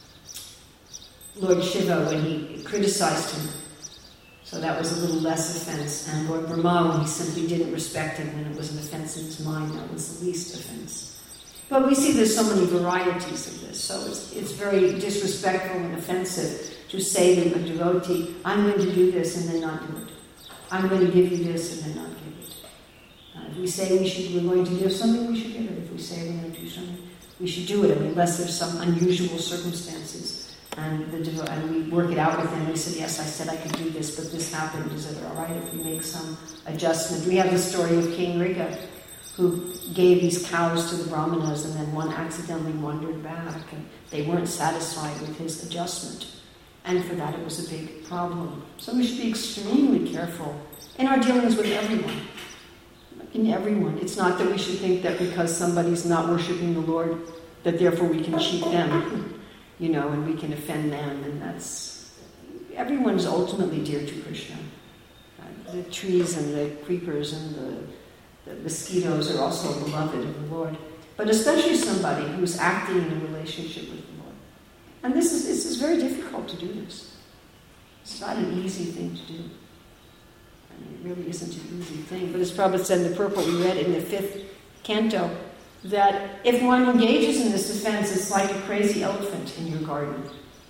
Lord Shiva, when he criticized him. So that was a little less offense. And Lord Brahma, when he simply didn't respect him, when it was an offense in his mind, that was the least offense. But we see there's so many varieties of this, so it's, it's very disrespectful and offensive to say to a devotee, I'm going to do this and then not do it. I'm going to give you this and then not give it. Uh, if we say we should, we're going to give something, we should give it. If we say we're going to do something, we should do it. I mean, unless there's some unusual circumstances and, the devo- and we work it out with them. We said, yes, I said I could do this, but this happened. Is it all right if we make some adjustment? We have the story of King Riga, who gave these cows to the brahmanas, and then one accidentally wandered back, and they weren't satisfied with his adjustment. And for that it was a big problem. So we should be extremely careful in our dealings with everyone. In everyone. It's not that we should think that because somebody's not worshiping the Lord, that therefore we can cheat them, you know, and we can offend them, and that's... Everyone's ultimately dear to Krishna. Uh, the trees and the creepers and the, the mosquitoes are also beloved of the Lord. But especially somebody who's acting in a relationship with the Lord. And this is, this is very difficult to do this. It's not an easy thing to do. I mean, it really isn't an easy thing. But as Prabhupada said in the purport we read in the fifth canto, that if one engages in this offense, it's like a crazy elephant in your garden.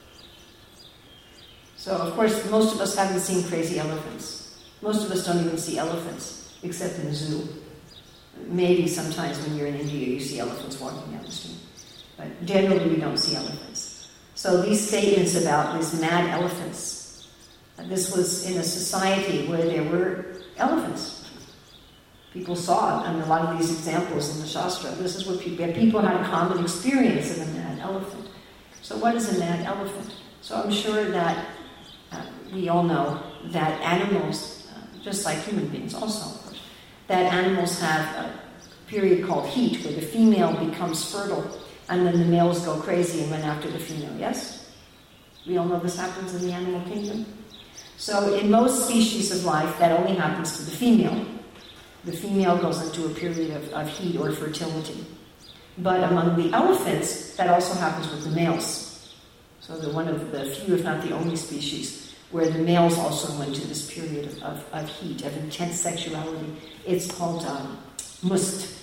So, of course, most of us haven't seen crazy elephants. Most of us don't even see elephants, except in the zoo. Maybe sometimes when you're in India, you see elephants walking down the street. But generally, we don't see elephants. So these statements about these mad elephants, this was in a society where there were elephants. People saw it, and a lot of these examples in the Shastra. This is what people, people had a common experience of a mad elephant. So what is a mad elephant? So I'm sure that uh, we all know that animals, uh, just like human beings also, of course, that animals have a period called heat, where the female becomes fertile, and then the males go crazy and run after the female, yes? We all know this happens in the animal kingdom. So in most species of life, that only happens to the female. The female goes into a period of, of heat or fertility. But among the elephants, that also happens with the males. So they're one of the few, if not the only species, where the males also went to this period of, of, of heat, of intense sexuality. It's called um, must.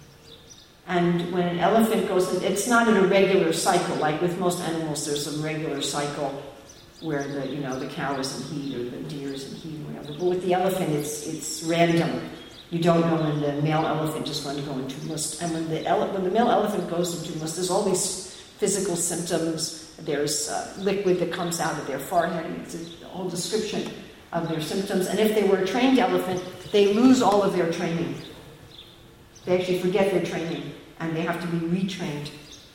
And when an elephant goes, it's not in a regular cycle. Like with most animals, there's a regular cycle where the you know the cow is in heat or the deer is in heat or whatever. But with the elephant, it's it's random. You don't know when the male elephant is going to go into must. And when the ele- when the male elephant goes into must, there's all these physical symptoms. There's uh, liquid that comes out of their forehead. It's a whole description of their symptoms. And if they were a trained elephant, they lose all of their training. They actually forget their training, and they have to be retrained.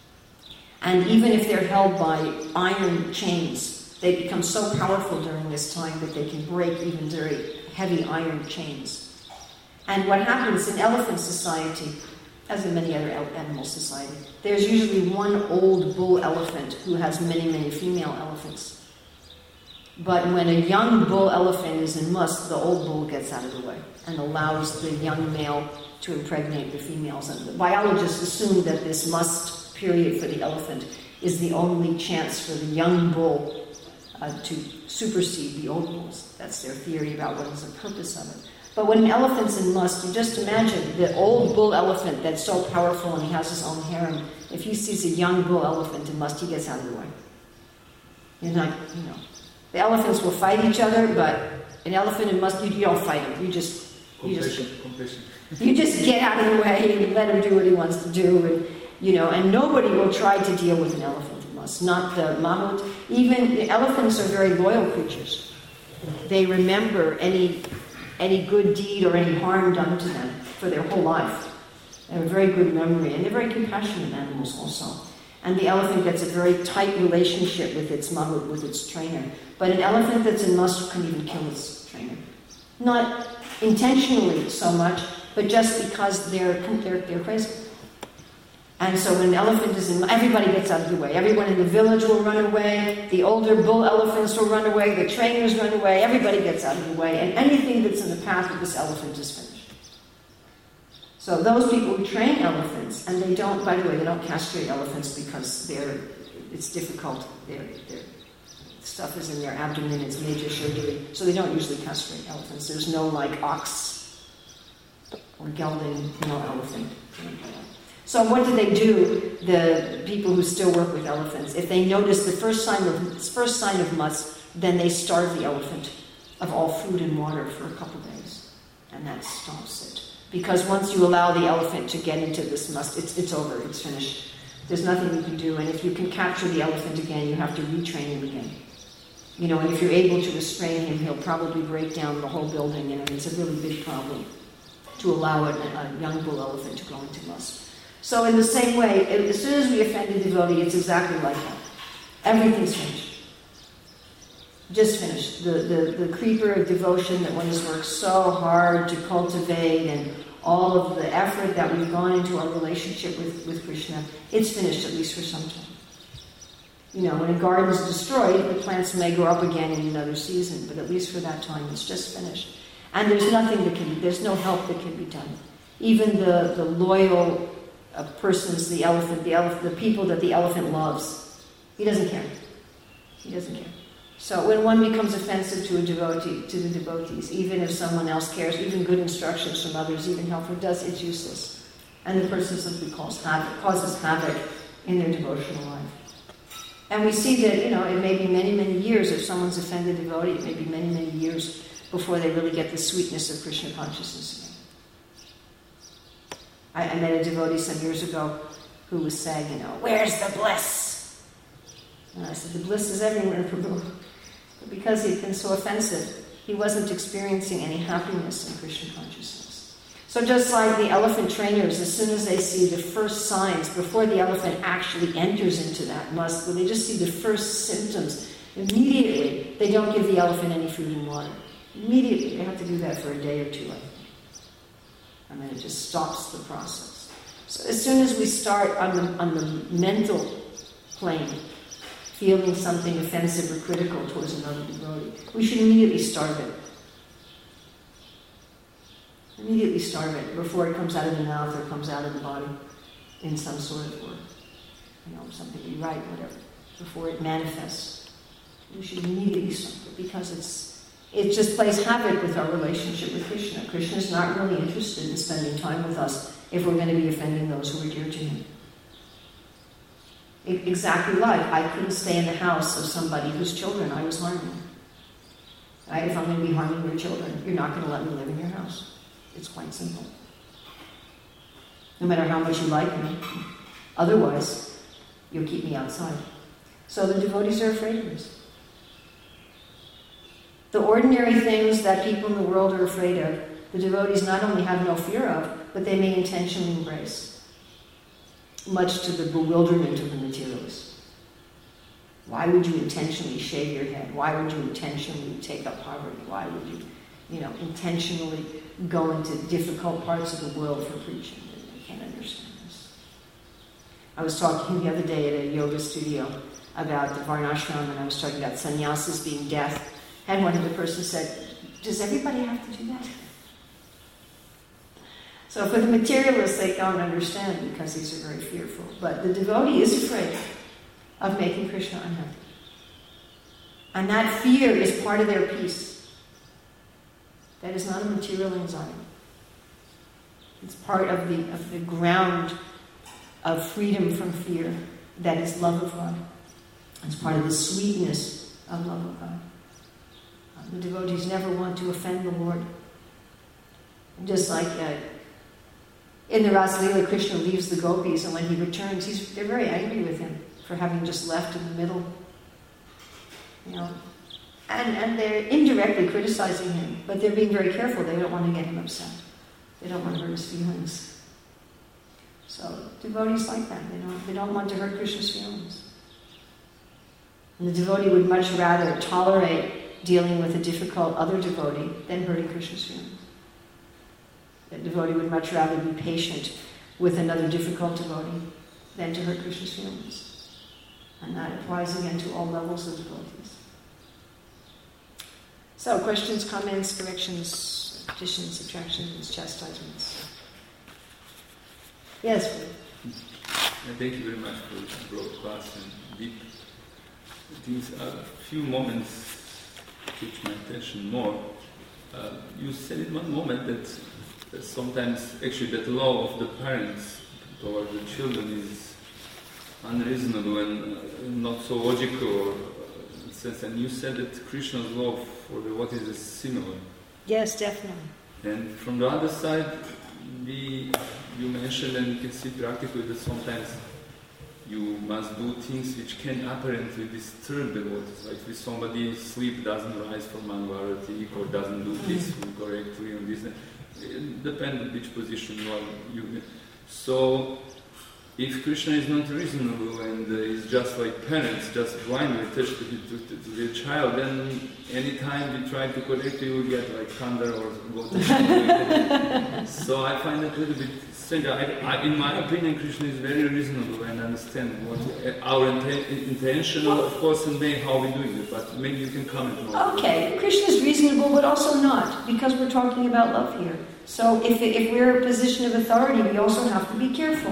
And even if they're held by iron chains, they become so powerful during this time that they can break even very heavy iron chains. And what happens in elephant society, as in many other animal society, there's usually one old bull elephant who has many, many female elephants. But when a young bull elephant is in must, the old bull gets out of the way and allows the young male to impregnate the females. And the biologists assume that this must period for the elephant is the only chance for the young bull uh, to supersede the old bulls. That's their theory about what is the purpose of it. But when an elephant's in must, you just imagine the old bull elephant that's so powerful and he has his own harem. If he sees a young bull elephant in must, he gets out of the way. You're not, you know. The elephants will fight each other, but an elephant in must, you, you don't fight him. You just, you just, you just get out of the way and let him do what he wants to do, and you know. And nobody will try to deal with an elephant in must. Not the mammut. Even the elephants are very loyal creatures. They remember any. any good deed or any harm done to them for their whole life. They have a very good memory, and they're very compassionate animals also. And the elephant gets a very tight relationship with its mammut, with its trainer. But an elephant that's in must can even kill its trainer. Not intentionally so much, but just because they're, they're, they're crazy. And so when an elephant is in, everybody gets out of the way. Everyone in the village will run away. The older bull elephants will run away. The trainers run away. Everybody gets out of the way. And anything that's in the path of this elephant is finished. So those people who train elephants, and they don't, by the way, they don't castrate elephants because they're, it's difficult. They're, they're, stuff is in their abdomen. It's major surgery. So they don't usually castrate elephants. There's no like ox or gelding, no elephant. So what do they do, the people who still work with elephants? If they notice the first sign of first sign of must, then they starve the elephant of all food and water for a couple days. And that stops it. Because once you allow the elephant to get into this must, it's, it's over, it's finished. There's nothing you can do. And if you can capture the elephant again, you have to retrain him again. You know, and if you're able to restrain him, he'll probably break down the whole building, and it's a really big problem. to allow a, a young bull elephant to go into lust. So in the same way, as soon as we offend a devotee, it's exactly like that. Everything's finished. Just finished. The, the, the creeper of devotion that one has worked so hard to cultivate, and all of the effort that we've gone into our relationship with, with Krishna, it's finished, at least for some time. You know, when a garden is destroyed, the plants may grow up again in another season, but at least for that time, it's just finished. And there's nothing that can, there's no help that can be done. Even the, the loyal uh, persons, the elephant, the elephant, the people that the elephant loves, he doesn't care. He doesn't care. So when one becomes offensive to a devotee, to the devotees, even if someone else cares, even good instructions from others, even helpful, does, it's useless. And the person simply causes havoc, causes havoc in their devotional life. And we see that, you know, it may be many, many years, if someone's offended a devotee, it may be many, many years before they really get the sweetness of Krishna consciousness again. I, I met a devotee some years ago who was saying, you know, where's the bliss? And I said, the bliss is everywhere, Prabhu. But because he'd been so offensive, he wasn't experiencing any happiness in Krishna consciousness. So just like the elephant trainers, as soon as they see the first signs, before the elephant actually enters into that lust, when they just see the first symptoms, immediately they don't give the elephant any food and water. Immediately, they have to do that for a day or two, I think. And then it just stops the process. So as soon as we start on the, on the mental plane, feeling something offensive or critical towards another devotee, we should immediately starve it. Immediately starve it before it comes out of the mouth or comes out of the body in some sort of word. You know, something we write, whatever, before it manifests. We should immediately starve it because it's it just plays havoc with our relationship with Krishna. Krishna is not really interested in spending time with us if we're going to be offending those who are dear to him. It, exactly like I couldn't stay in the house of somebody whose children I was harming. Right? If I'm going to be harming your children, you're not going to let me live in your house. It's quite simple. No matter how much you like me, otherwise, you'll keep me outside. So the devotees are afraid of this. The ordinary things that people in the world are afraid of, the devotees not only have no fear of, but they may intentionally embrace, much to the bewilderment of the materialist. Why would you intentionally shave your head? Why would you intentionally take up poverty? Why would you, you know, intentionally go into difficult parts of the world for preaching? I can't understand this. I was talking the other day at a yoga studio about the Varnashram, and I was talking about sannyasis being death. And one of the persons said, does everybody have to do that? So for the materialists, they don't understand because these are very fearful. But the devotee is afraid of making Krishna unhappy. And that fear is part of their peace. That is not a material anxiety. It's part of the, of the ground of freedom from fear that is love of God. It's part of the sweetness of love of God. The devotees never want to offend the Lord. Just like uh, in the Rasa Leela, Krishna leaves the gopis, and when he returns, he's, they're very angry with him for having just left in the middle. You know, and, and they're indirectly criticizing him, but they're being very careful. They don't want to get him upset. They don't want to hurt his feelings. So devotees like that. They don't, they don't want to hurt Krishna's feelings. And the devotee would much rather tolerate dealing with a difficult other devotee than hurting Krishna's feelings. The devotee would much rather be patient with another difficult devotee than to hurt Krishna's feelings. And that applies again to all levels of devotees. So, questions, comments, corrections, additions, subtractions, chastisements. Yes, please. Thank you very much for this broad class and deep. These are a few moments which my attention more. Uh, you said in one moment that, that sometimes actually that love of the parents toward the children is unreasonable and uh, not so logical or uh, sense. And you said that Krishna's love for the what is similar. Yes, definitely. And from the other side, we you mentioned, and you can see practically that sometimes you must do things which can apparently disturb the devotees. Like if somebody sleep doesn't rise from Mangalarati or doesn't do this correctly and this. It depends on which position you are you. So, if Krishna is not reasonable and uh, is just like parents, just blindly attached to, to, to, to their child, then anytime we try to correct you, you get like thunder or go to So I find that a little bit strange. I, I, in my opinion, Krishna is very reasonable and understand what our int- intention, of course, and maybe how we're doing it. But maybe you can comment more. Okay, Krishna is reasonable, but also not, because we're talking about love here. So if if we're in a position of authority, we also have to be careful.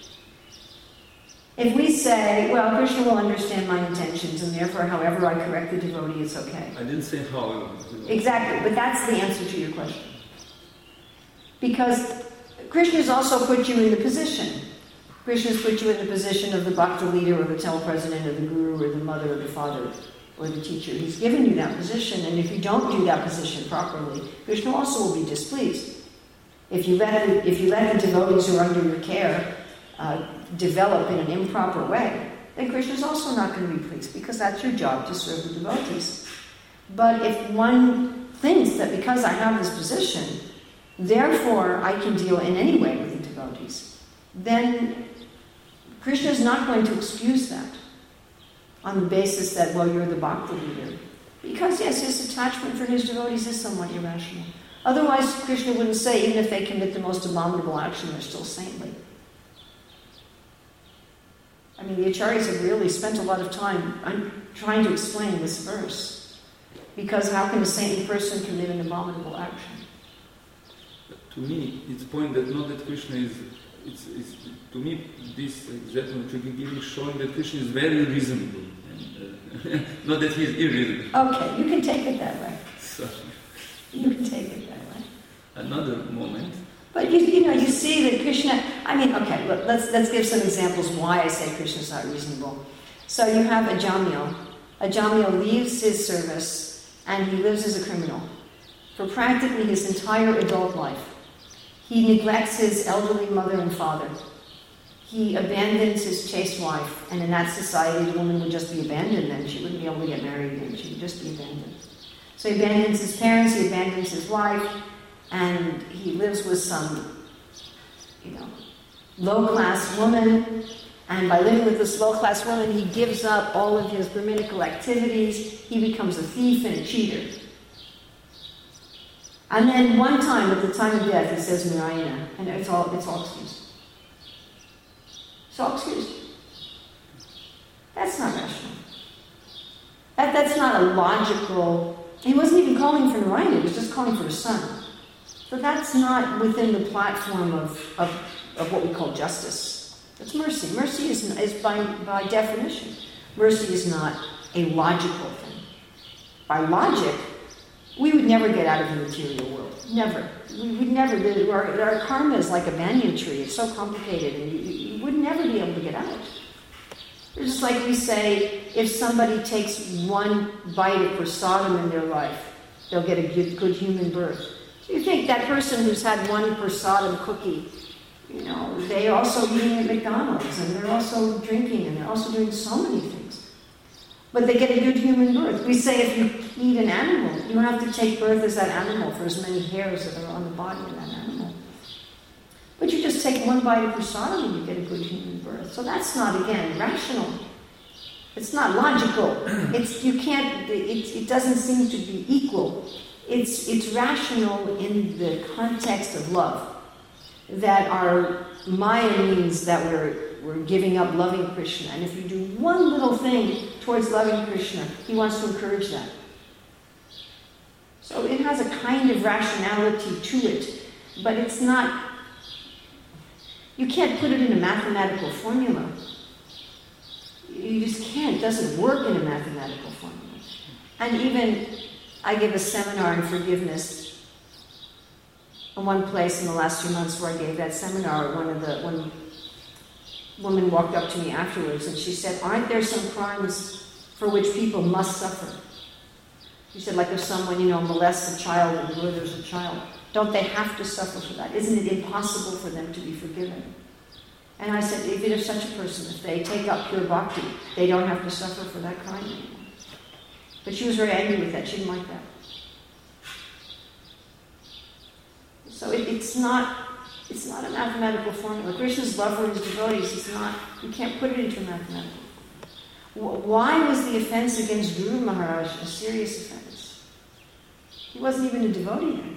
If we say, well, Krishna will understand my intentions, and therefore, however I correct the devotee, it's okay. I didn't say how. Exactly, but that's the answer to your question. Because Krishna has also put you in the position. Krishna has put you in the position of the bhakta leader, or the temple president, or the guru, or the mother, or the father, or the teacher. He's given you that position, and if you don't do that position properly, Krishna also will be displeased. If you let the, if you let the devotees who are under your care uh, develop in an improper way, then Krishna is also not going to be pleased, because that's your job, to serve the devotees. But if one thinks that because I have this position, therefore I can deal in any way with the devotees, then Krishna is not going to excuse that on the basis that, well, you're the bhakta leader. Because yes, his attachment for his devotees is somewhat irrational. Otherwise, Krishna wouldn't say, even if they commit the most abominable action, they're still saintly. I mean, the acharyas have really spent a lot of time on trying to explain this verse. Because how can a saintly person commit an abominable action? To me, it's a point that not that Krishna is, it's, it's, to me, this example which you're giving showing that Krishna is very reasonable. And, uh, not that he is irreasonable. Okay, you can take it that way. Sorry. You can take it that way. Another moment. But you, you know, you see that Krishna, I mean, okay, look, let's let's give some examples why I say Krishna's not reasonable. So you have Ajamil. Ajamil leaves his service and he lives as a criminal for practically his entire adult life. He neglects his elderly mother and father. He abandons his chaste wife, and in that society the woman would just be abandoned then. She wouldn't be able to get married again. She would just be abandoned. So he abandons his parents, he abandons his wife, and he lives with some, you know, low-class woman. And by living with this low-class woman, he gives up all of his Brahminical activities. He becomes a thief and a cheater. And then one time, at the time of death, he says Narayana, and it's all it's all excused. It's all excused. That's not rational. That that's not a logical. He wasn't even calling for Narayana, he was just calling for his son. So that's not within the platform of, of, of what we call justice. It's mercy. Mercy is, is by, by definition, mercy is not a logical thing. By logic, we would never get out of the material world. Never. We would never. Our, our karma is like a banyan tree. It's so complicated, and you, you would never be able to get out. It's just like we say, if somebody takes one bite of prasadam in their life, they'll get a good, good human birth. So you think that person who's had one prasadam cookie, you know, they're also eating at McDonald's, and they're also drinking, and they're also doing so many things. But they get a good human birth. We say if you eat an animal, you have to take birth as that animal for as many hairs that are on the body of that animal. But you just take one bite of prasadam and you get a good human birth. So that's not, again, rational. It's not logical. It's you can't. It, it doesn't seem to be equal. It's it's rational in the context of love. That our Maya means that we're we're giving up loving Krishna, and if you do one little thing towards loving Krishna, he wants to encourage that. So it has a kind of rationality to it, but it's not. You can't put it in a mathematical formula. You just can't. It doesn't work in a mathematical formula. And even, I gave a seminar on forgiveness in one place in the last few months where I gave that seminar. One of the one woman walked up to me afterwards and she said, "Aren't there some crimes for which people must suffer?" She said, like if someone, you know, molests a child and murders a child, don't they have to suffer for that? Isn't it impossible for them to be forgiven? And I said, even if such a person, if they take up pure bhakti, they don't have to suffer for that crime anymore. But she was very angry with that. She didn't like that. So it, it's not it's not a mathematical formula. Krishna's love for his devotees is not, you can't put it into a mathematical formula. Why was the offense against Dhruva Maharaj a serious offense? He wasn't even a devotee then.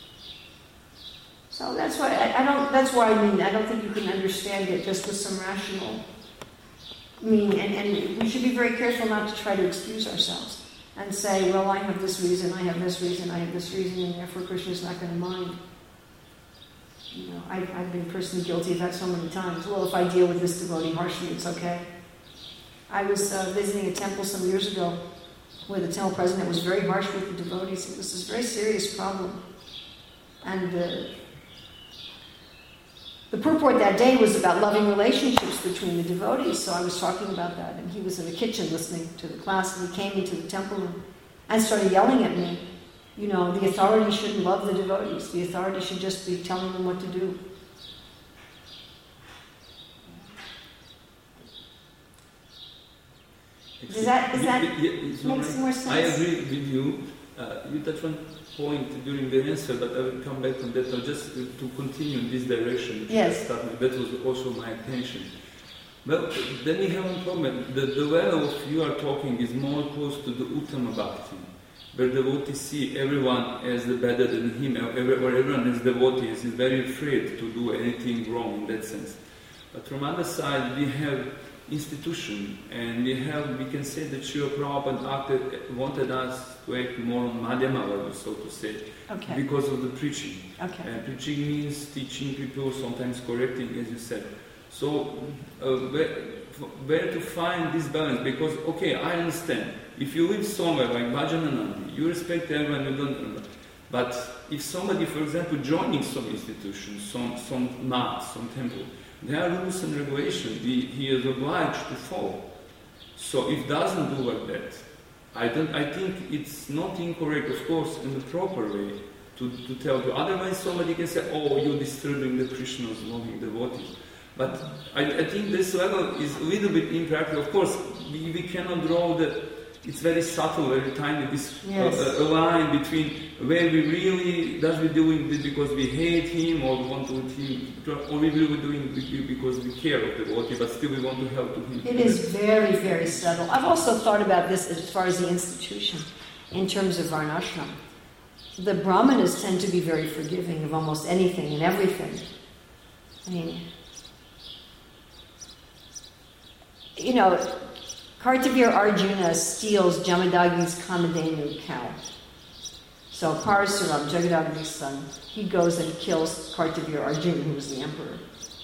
So that's why I, I don't. That's why I mean I don't think you can understand it just with some rational meaning. And, and we should be very careful not to try to excuse ourselves and say, well, I have this reason, I have this reason, I have this reason, and therefore Krishna's not going to mind. You know, I, I've been personally guilty of that so many times. Well, if I deal with this devotee harshly, it's okay. I was uh, visiting a temple some years ago where the temple president was very harsh with the devotees. It was this very serious problem. And uh, the purport that day was about loving relationships between the devotees, so I was talking about that, and he was in the kitchen listening to the class, and he came into the temple room and started yelling at me. You know, the authority shouldn't love the devotees. The authority should just be telling them what to do. Does that, does that yeah, yeah, make some more sense? I agree with you. Uh, you touched one point during the answer, but I will come back on that. Now, just to, to continue in this direction. Yes. That was also my attention. Well, then we have a problem. The, the level of you are talking is more close to the Uttama Bhakti, where devotees see everyone as the better than him, or everyone as devotees is very afraid to do anything wrong in that sense. But from other side, we have institution, and we have, we can say that Srila Prabhupada acted, wanted us to act more on Madhyama level, so to say, okay. because of the preaching. Okay. And preaching means teaching people, sometimes correcting, as you said. So, uh, where, where to find this balance? Because, okay, I understand. If you live somewhere like Bhajananandi, you respect everyone, you don't. But if somebody, for example, joining some institution, some some mass, some temple, there are rules and regulations he, he is obliged to follow. So if doesn't do like that, I don't. I think it's not incorrect, of course, in the proper way to, to tell you. Otherwise, somebody can say, "Oh, you're disturbing the Krishna's loving devotees." But I, I think this level is a little bit impractical. Of course, we, we cannot draw the. It's very subtle, very tiny, this yes. uh, a line between where we really, does we doing this because we hate him or we want to him, or we really doing it because we care of the devotee, but still we want to help to him. It is very, very subtle. I've also thought about this as far as the institution, in terms of Varnashram. The Brahmanas tend to be very forgiving of almost anything and everything. I mean, you know, Kartavir Arjuna steals Jamadagi's Kamadhenu cow. So Parasuram, Jagadagni's son, he goes and kills Kartavir Arjuna, who was the emperor.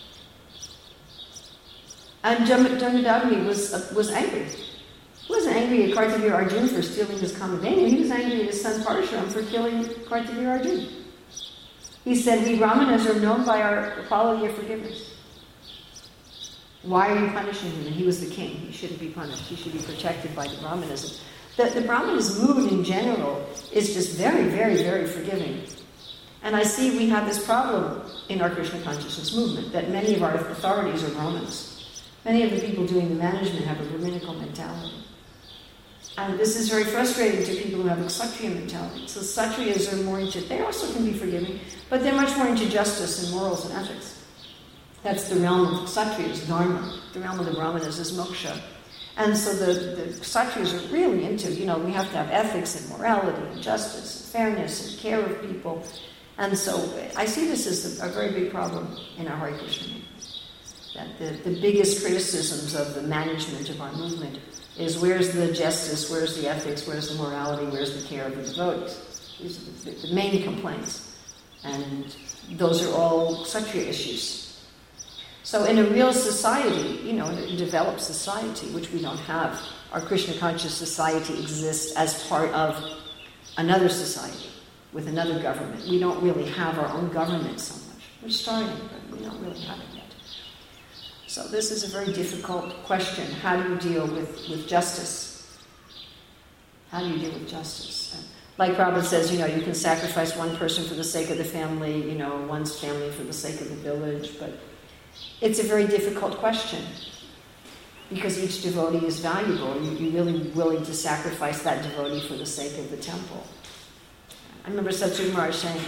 And Jagadagni was uh, was angry. He wasn't angry at Kartavir Arjuna for stealing his Kamadhenu. He was angry at his son Parasuram for killing Kartavir Arjuna. He said, "We Brahmanas are known by our quality of forgiveness. Why are you punishing him?" And he was the king. He shouldn't be punished. He should be protected by the Brahmanism. The, the Brahmanas' mood in general is just very, very, very forgiving. And I see we have this problem in our Krishna consciousness movement, that many of our authorities are Brahmanas. Many of the people doing the management have a Brahminical mentality. And this is very frustrating to people who have a Kshatriya mentality. So Kshatriyas are more into, they also can be forgiving, but they're much more into justice and morals and ethics. That's the realm of Kshatriyas, Dharma. The realm of the Brahmanas is moksha. And so the, the Kshatriyas are really into, you know, we have to have ethics and morality and justice and fairness and care of people. And so I see this as a, a very big problem in our Hare Krishna movement. That the, the biggest criticisms of the management of our movement is where's the justice, where's the ethics, where's the morality, where's the care of the devotees. These are the, the main complaints. And those are all Kshatriya issues. So in a real society, you know, a developed society, which we don't have, our Krishna conscious society exists as part of another society, with another government. We don't really have our own government so much. We're starting, but we don't really have it yet. So this is a very difficult question. How do you deal with, with justice? How do you deal with justice? And like Prabhupada says, you know, you can sacrifice one person for the sake of the family, you know, one's family for the sake of the village, but it's a very difficult question because each devotee is valuable. You're really willing to sacrifice that devotee for the sake of the temple. I remember Satsuma Maharaj saying,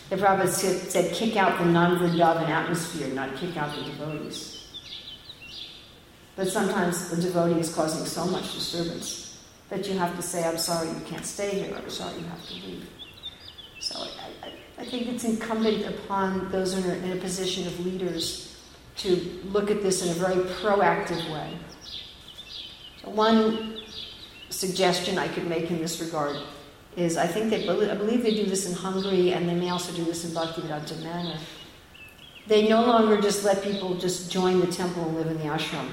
The Prabhupada said, kick out the non-Vrindavan atmosphere, not kick out the devotees. But sometimes the devotee is causing so much disturbance that you have to say, I'm sorry, you can't stay here, I'm sorry, you have to leave. So I, I, I think it's incumbent upon those who are in a position of leaders to look at this in a very proactive way. So one suggestion I could make in this regard is I think they, I believe they do this in Hungary, and they may also do this in Bhaktivedanta Manor. They no longer just let people just join the temple and live in the ashram.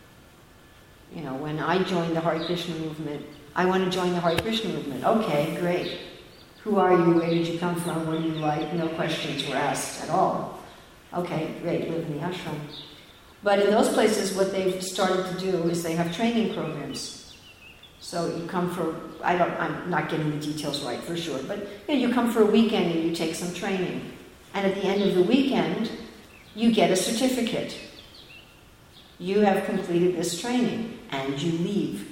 You know, when I joined the Hare Krishna movement, I want to join the Hare Krishna movement. Okay, great. Who are you? Where did you come from? What do you like? No questions were asked at all. Okay, great, live in the ashram. But in those places, what they've started to do is they have training programs. So you come for, I don't, I'm not getting the details right for sure, but you know, you come for a weekend and you take some training. And at the end of the weekend, you get a certificate. You have completed this training, and you leave.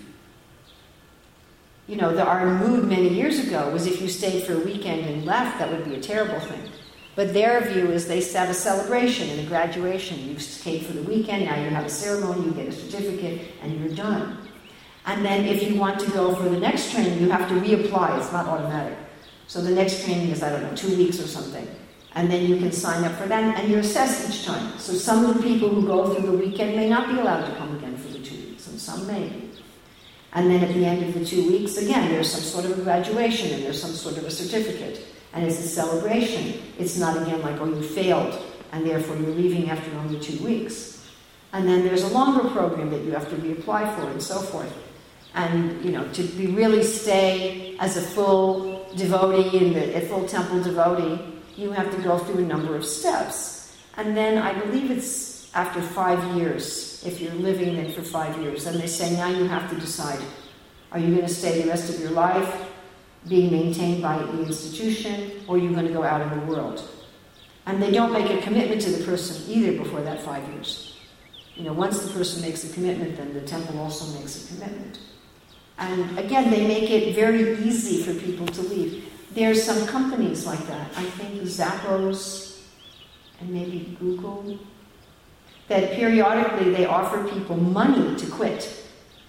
You know, the, our mood many years ago was if you stayed for a weekend and left, that would be a terrible thing. But their view is they have a celebration and a graduation. You stayed for the weekend, now you have a ceremony, you get a certificate, and you're done. And then if you want to go for the next training, you have to reapply. It's not automatic. So the next training is, I don't know, two weeks or something. And then you can sign up for that, and you're assessed each time. So some of the people who go through the weekend may not be allowed to come again for the two weeks, and some may be. And then at the end of the two weeks, again, there's some sort of a graduation, and there's some sort of a certificate. And it's a celebration. It's not, again, like, oh, you failed, and therefore you're leaving after only two weeks. And then there's a longer program that you have to reapply for, and so forth. And, you know, to be really stay as a full devotee, in the, a full temple devotee, you have to go through a number of steps. And then I believe it's after five years, if you're living there for five years, then they say, now you have to decide, are you going to stay the rest of your life being maintained by the institution, or are you going to go out in the world? And they don't make a commitment to the person either before that five years. You know, once the person makes a commitment, then the temple also makes a commitment. And again, they make it very easy for people to leave. There's some companies like that. I think Zappos and maybe Google, that periodically they offer people money to quit.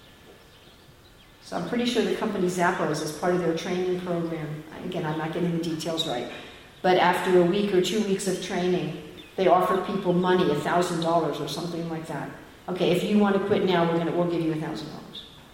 So I'm pretty sure the company Zappos, as part of their training program, again, I'm not getting the details right, but after a week or two weeks of training, they offer people money, a thousand dollars or something like that. Okay, if you want to quit now, we're gonna we'll give you a thousand dollars.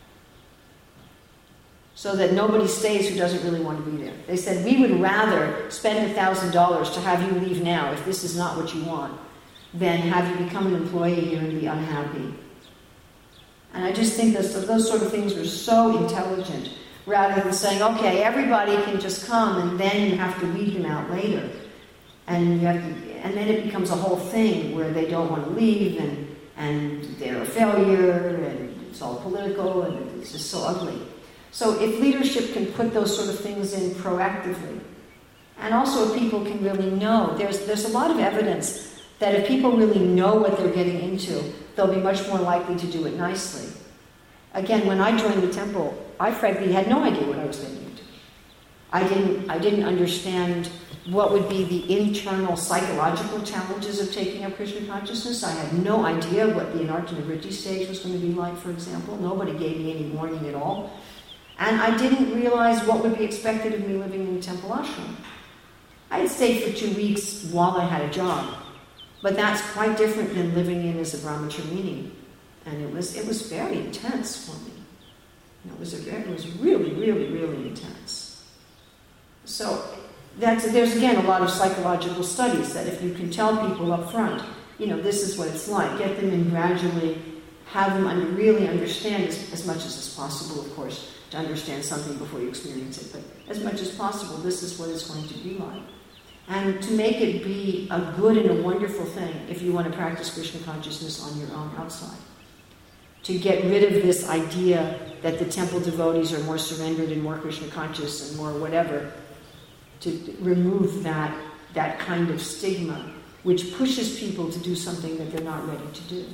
So that nobody stays who doesn't really want to be there. They said, we would rather spend a thousand dollars to have you leave now, if this is not what you want, than have you become an employee here and be unhappy. And I just think those, those sort of things are so intelligent, rather than saying, okay, everybody can just come and then you have to weed them out later. And you have to, and then it becomes a whole thing where they don't want to leave, and, and they're a failure, and it's all political, and it's just so ugly. So if leadership can put those sort of things in proactively, and also if people can really know, there's there's a lot of evidence that if people really know what they're getting into, they'll be much more likely to do it nicely. Again, when I joined the temple, I frankly had no idea what I was getting into. I didn't I didn't understand what would be the internal psychological challenges of taking up Krishna consciousness. I had no idea what the Anartha-nivritti stage was going to be like, for example. Nobody gave me any warning at all. And I didn't realize what would be expected of me living in a temple ashram. I had stayed for two weeks while I had a job, but that's quite different than living in as a brahmacharini. And it was it was very intense for me. It was a very, it was really, really, really intense. So that's there's again a lot of psychological studies that if you can tell people up front, you know, this is what it's like, get them in gradually, have them under, really understand as, as much as is possible, of course, to understand something before you experience it, but as much as possible, this is what it's going to be like. And to make it be a good and a wonderful thing if you want to practice Krishna consciousness on your own outside. To get rid of this idea that the temple devotees are more surrendered and more Krishna conscious and more whatever, to remove that, that kind of stigma which pushes people to do something that they're not ready to do.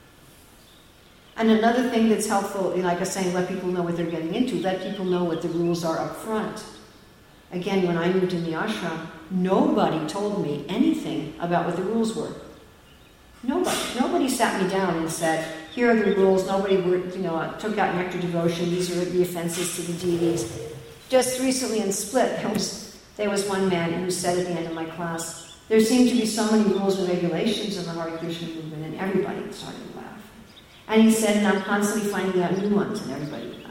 And another thing that's helpful, like I was saying, let people know what they're getting into, let people know what the rules are up front. Again, when I moved in the ashram, nobody told me anything about what the rules were. Nobody. Nobody sat me down and said, here are the rules. Nobody, were, you know, took out nectar devotion. These are the offenses to the deities. Just recently in Split, there was, there was one man who said at the end of my class, there seem to be so many rules and regulations in the Hare Krishna movement, and everybody started to laugh. And he said, and I'm constantly finding out new ones, and everybody laughed.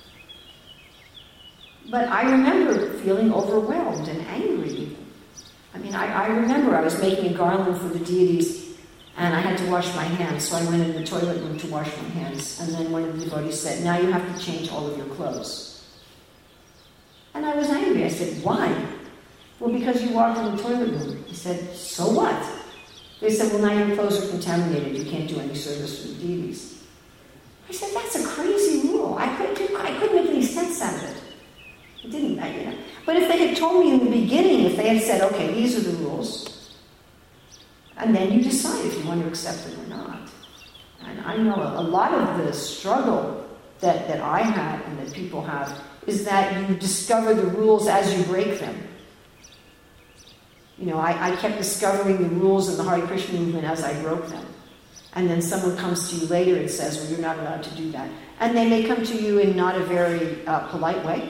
But I remember feeling overwhelmed and angry. I mean, I, I remember I was making a garland for the deities, and I had to wash my hands, so I went in the toilet room to wash my hands. And then one of the devotees said, now you have to change all of your clothes. And I was angry. I said, why? Well, because you walked in the toilet room. He said, so what? They said, well, now your clothes are contaminated. You can't do any service for the deities. I said, that's a crazy rule. I couldn't, I couldn't make any sense out of it. It didn't, I, you know. But if they had told me in the beginning, if they had said, okay, these are the rules, and then you decide if you want to accept them or not. And I know a lot of the struggle that, that I had and that people have is that you discover the rules as you break them. You know, I, I kept discovering the rules in the Hare Krishna movement as I broke them. And then someone comes to you later and says, well, you're not allowed to do that. And they may come to you in not a very uh, polite way.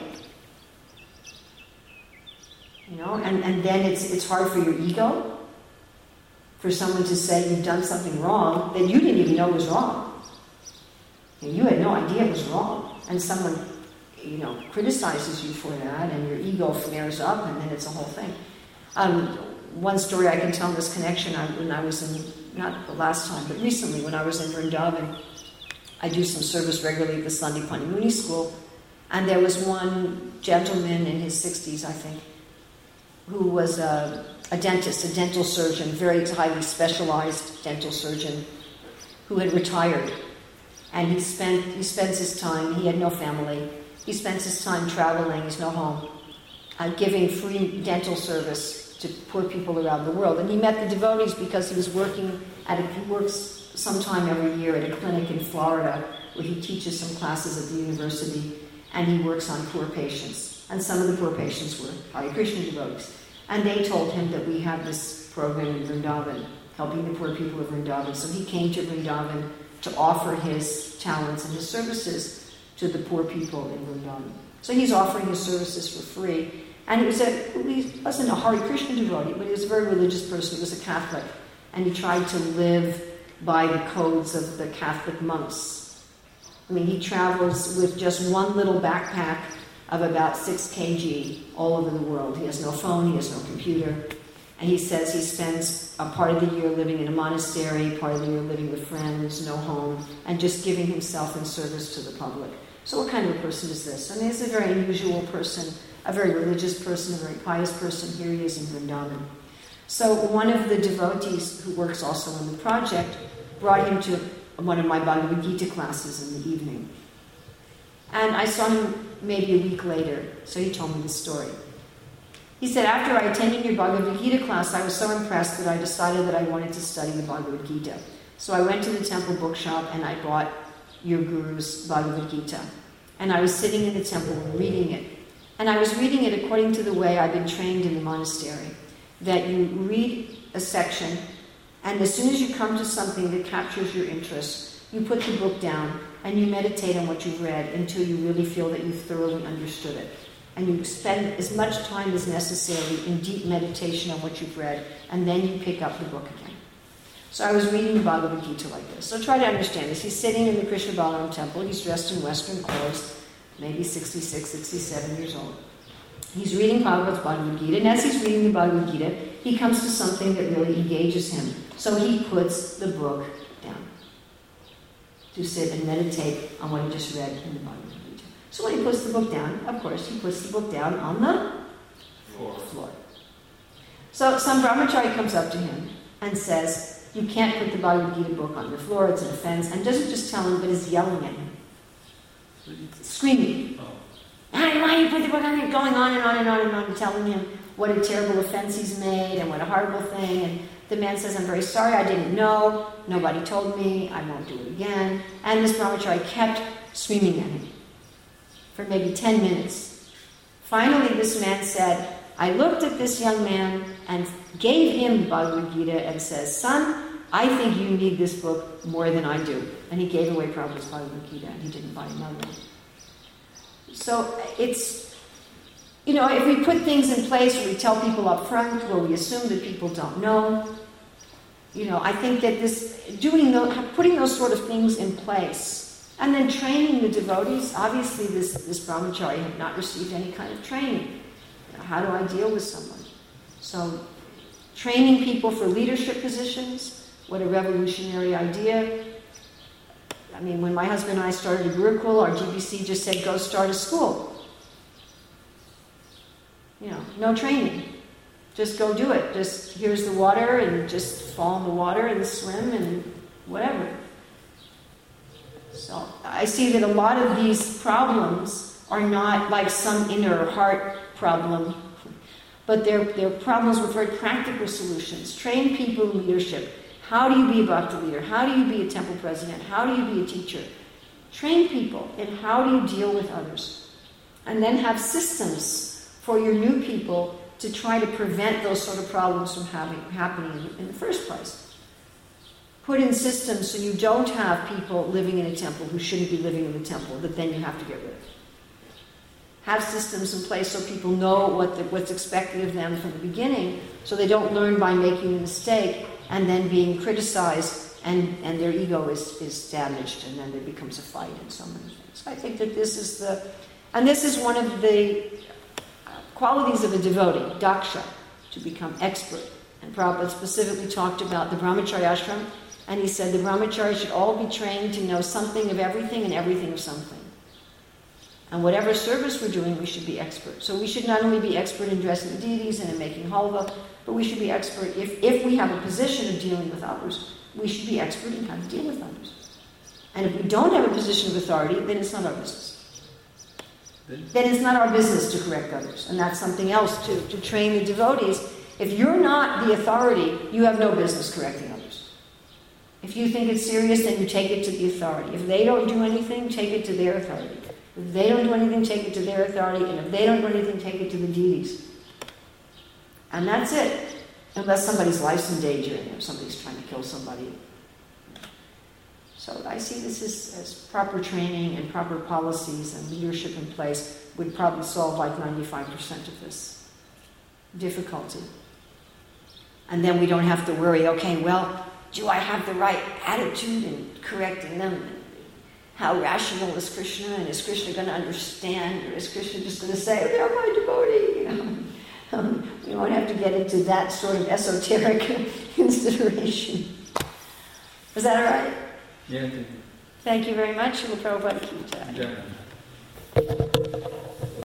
You know, and, and then it's it's hard for your ego, for someone to say you've done something wrong that you didn't even know was wrong. And you had no idea it was wrong. And someone, you know, criticizes you for that, and your ego flares up, and then it's a whole thing. Um, one story I can tell in this connection, I, when I was in, not the last time, but recently when I was in Vrindavan, I do some service regularly at the Sandipani Muni School, and there was one gentleman in his sixties, I think, who was a, a dentist, a dental surgeon, very highly specialized dental surgeon, who had retired. And he spent he spends his time, he had no family, he spends his time traveling, he's no home, uh, giving free dental service to poor people around the world. And he met the devotees because he was working at a, he works sometime every year at a clinic in Florida where he teaches some classes at the university, and he works on poor patients. And some of the poor patients were Hare Krishna devotees. And they told him that we have this program in Vrindavan, helping the poor people of Vrindavan. So he came to Vrindavan to offer his talents and his services to the poor people in Vrindavan. So he's offering his services for free. And he, was a, he wasn't a Hare Krishna devotee, but he was a very religious person. He was a Catholic. And he tried to live by the codes of the Catholic monks. I mean, he travels with just one little backpack of about six kilograms all over the world. He has no phone, he has no computer. And he says he spends a part of the year living in a monastery, part of the year living with friends, no home, and just giving himself in service to the public. So what kind of a person is this? I mean, he's a very unusual person, a very religious person, a very pious person. Here he is in Vrindavan. So one of the devotees who works also on the project brought him to one of my Bhagavad Gita classes in the evening. And I saw him maybe a week later, so he told me the story. He said, after I attended your Bhagavad Gita class, I was so impressed that I decided that I wanted to study the Bhagavad Gita. So I went to the temple bookshop and I bought your guru's Bhagavad Gita. And I was sitting in the temple reading it. And I was reading it according to the way I've been trained in the monastery, that you read a section, and as soon as you come to something that captures your interest, you put the book down and you meditate on what you've read until you really feel that you've thoroughly understood it. And you spend as much time as necessary in deep meditation on what you've read, and then you pick up the book again. So I was reading the Bhagavad Gita like this. So try to understand this. He's sitting in the Krishna Balaram temple. He's dressed in Western clothes, maybe sixty-six, sixty-seven years old. He's reading Bhagavad Gita, and as he's reading the Bhagavad Gita, he comes to something that really engages him. So he puts the book down to sit and meditate on what he just read in the Bhagavad Gita. So when he puts the book down, of course, he puts the book down on the floor. floor. So some brahmachari comes up to him and says, you can't put the Bhagavad Gita book on the floor, it's an offense, and doesn't just tell him, but is yelling at him. Screaming. Oh. Why you put the book on there? Going on and on and on and on, and telling him what a terrible offense he's made and what a horrible thing. And the man says, I'm very sorry, I didn't know. Nobody told me. I won't do it again. And this brahmachari kept screaming at him for maybe ten minutes. Finally, this man said, I looked at this young man and gave him Bhagavad Gita and says, son, I think you need this book more than I do. And he gave away Prabhupada's Bhagavad Gita and he didn't buy another one. So it's, you know, if we put things in place where we tell people up front, where we assume that people don't know, you know, I think that this, doing those, putting those sort of things in place, and then training the devotees, obviously this, this brahmachari had not received any kind of training. You know, how do I deal with someone? So, training people for leadership positions, what a revolutionary idea. I mean, when my husband and I started a Gurukul, our G B C just said, go start a school. You know, no training. Just go do it. Just, here's the water, and just fall in the water and swim and whatever. So I see that a lot of these problems are not like some inner heart problem, but they're, they're problems with very practical solutions. Train people in leadership. How do you be a bhakti leader? How do you be a temple president? How do you be a teacher? Train people in how do you deal with others. And then have systems for your new people to try to prevent those sort of problems from having, happening in the first place. Put in systems so you don't have people living in a temple who shouldn't be living in the temple that then you have to get rid of. Have systems in place so people know what the, what's expected of them from the beginning, so they don't learn by making a mistake and then being criticized, and, and their ego is, is damaged, and then there becomes a fight and so many things. I think that this is the, and this is one of the qualities of a devotee, daksha, to become expert. And Prabhupada specifically talked about the brahmachari ashram, and he said the brahmachari should all be trained to know something of everything and everything of something. And whatever service we're doing, we should be expert. So we should not only be expert in dressing the deities and in making halva, but we should be expert, if, if we have a position of dealing with others, we should be expert in how to deal with others. And if we don't have a position of authority, then it's not our business. Then it's not our business to correct others. And that's something else too, to train the devotees. If you're not the authority, you have no business correcting others. If you think it's serious, then you take it to the authority. If they don't do anything, take it to their authority. If they don't do anything, take it to their authority. And if they don't do anything, take it to the deities. And that's it. Unless somebody's life's in danger and if somebody's trying to kill somebody. So I see this as, as proper training and proper policies and leadership in place would probably solve like ninety-five percent of this difficulty. And then we don't have to worry, okay, well, do I have the right attitude in correcting them? How rational is Krishna? And is Krishna going to understand? Or is Krishna just going to say, oh, they're my devotee? You know? Um, we won't have to get into that sort of esoteric consideration. Is that all right? Yeah, thank you. Thank you very much. Srila Prabhupada Ki Jai. Jai.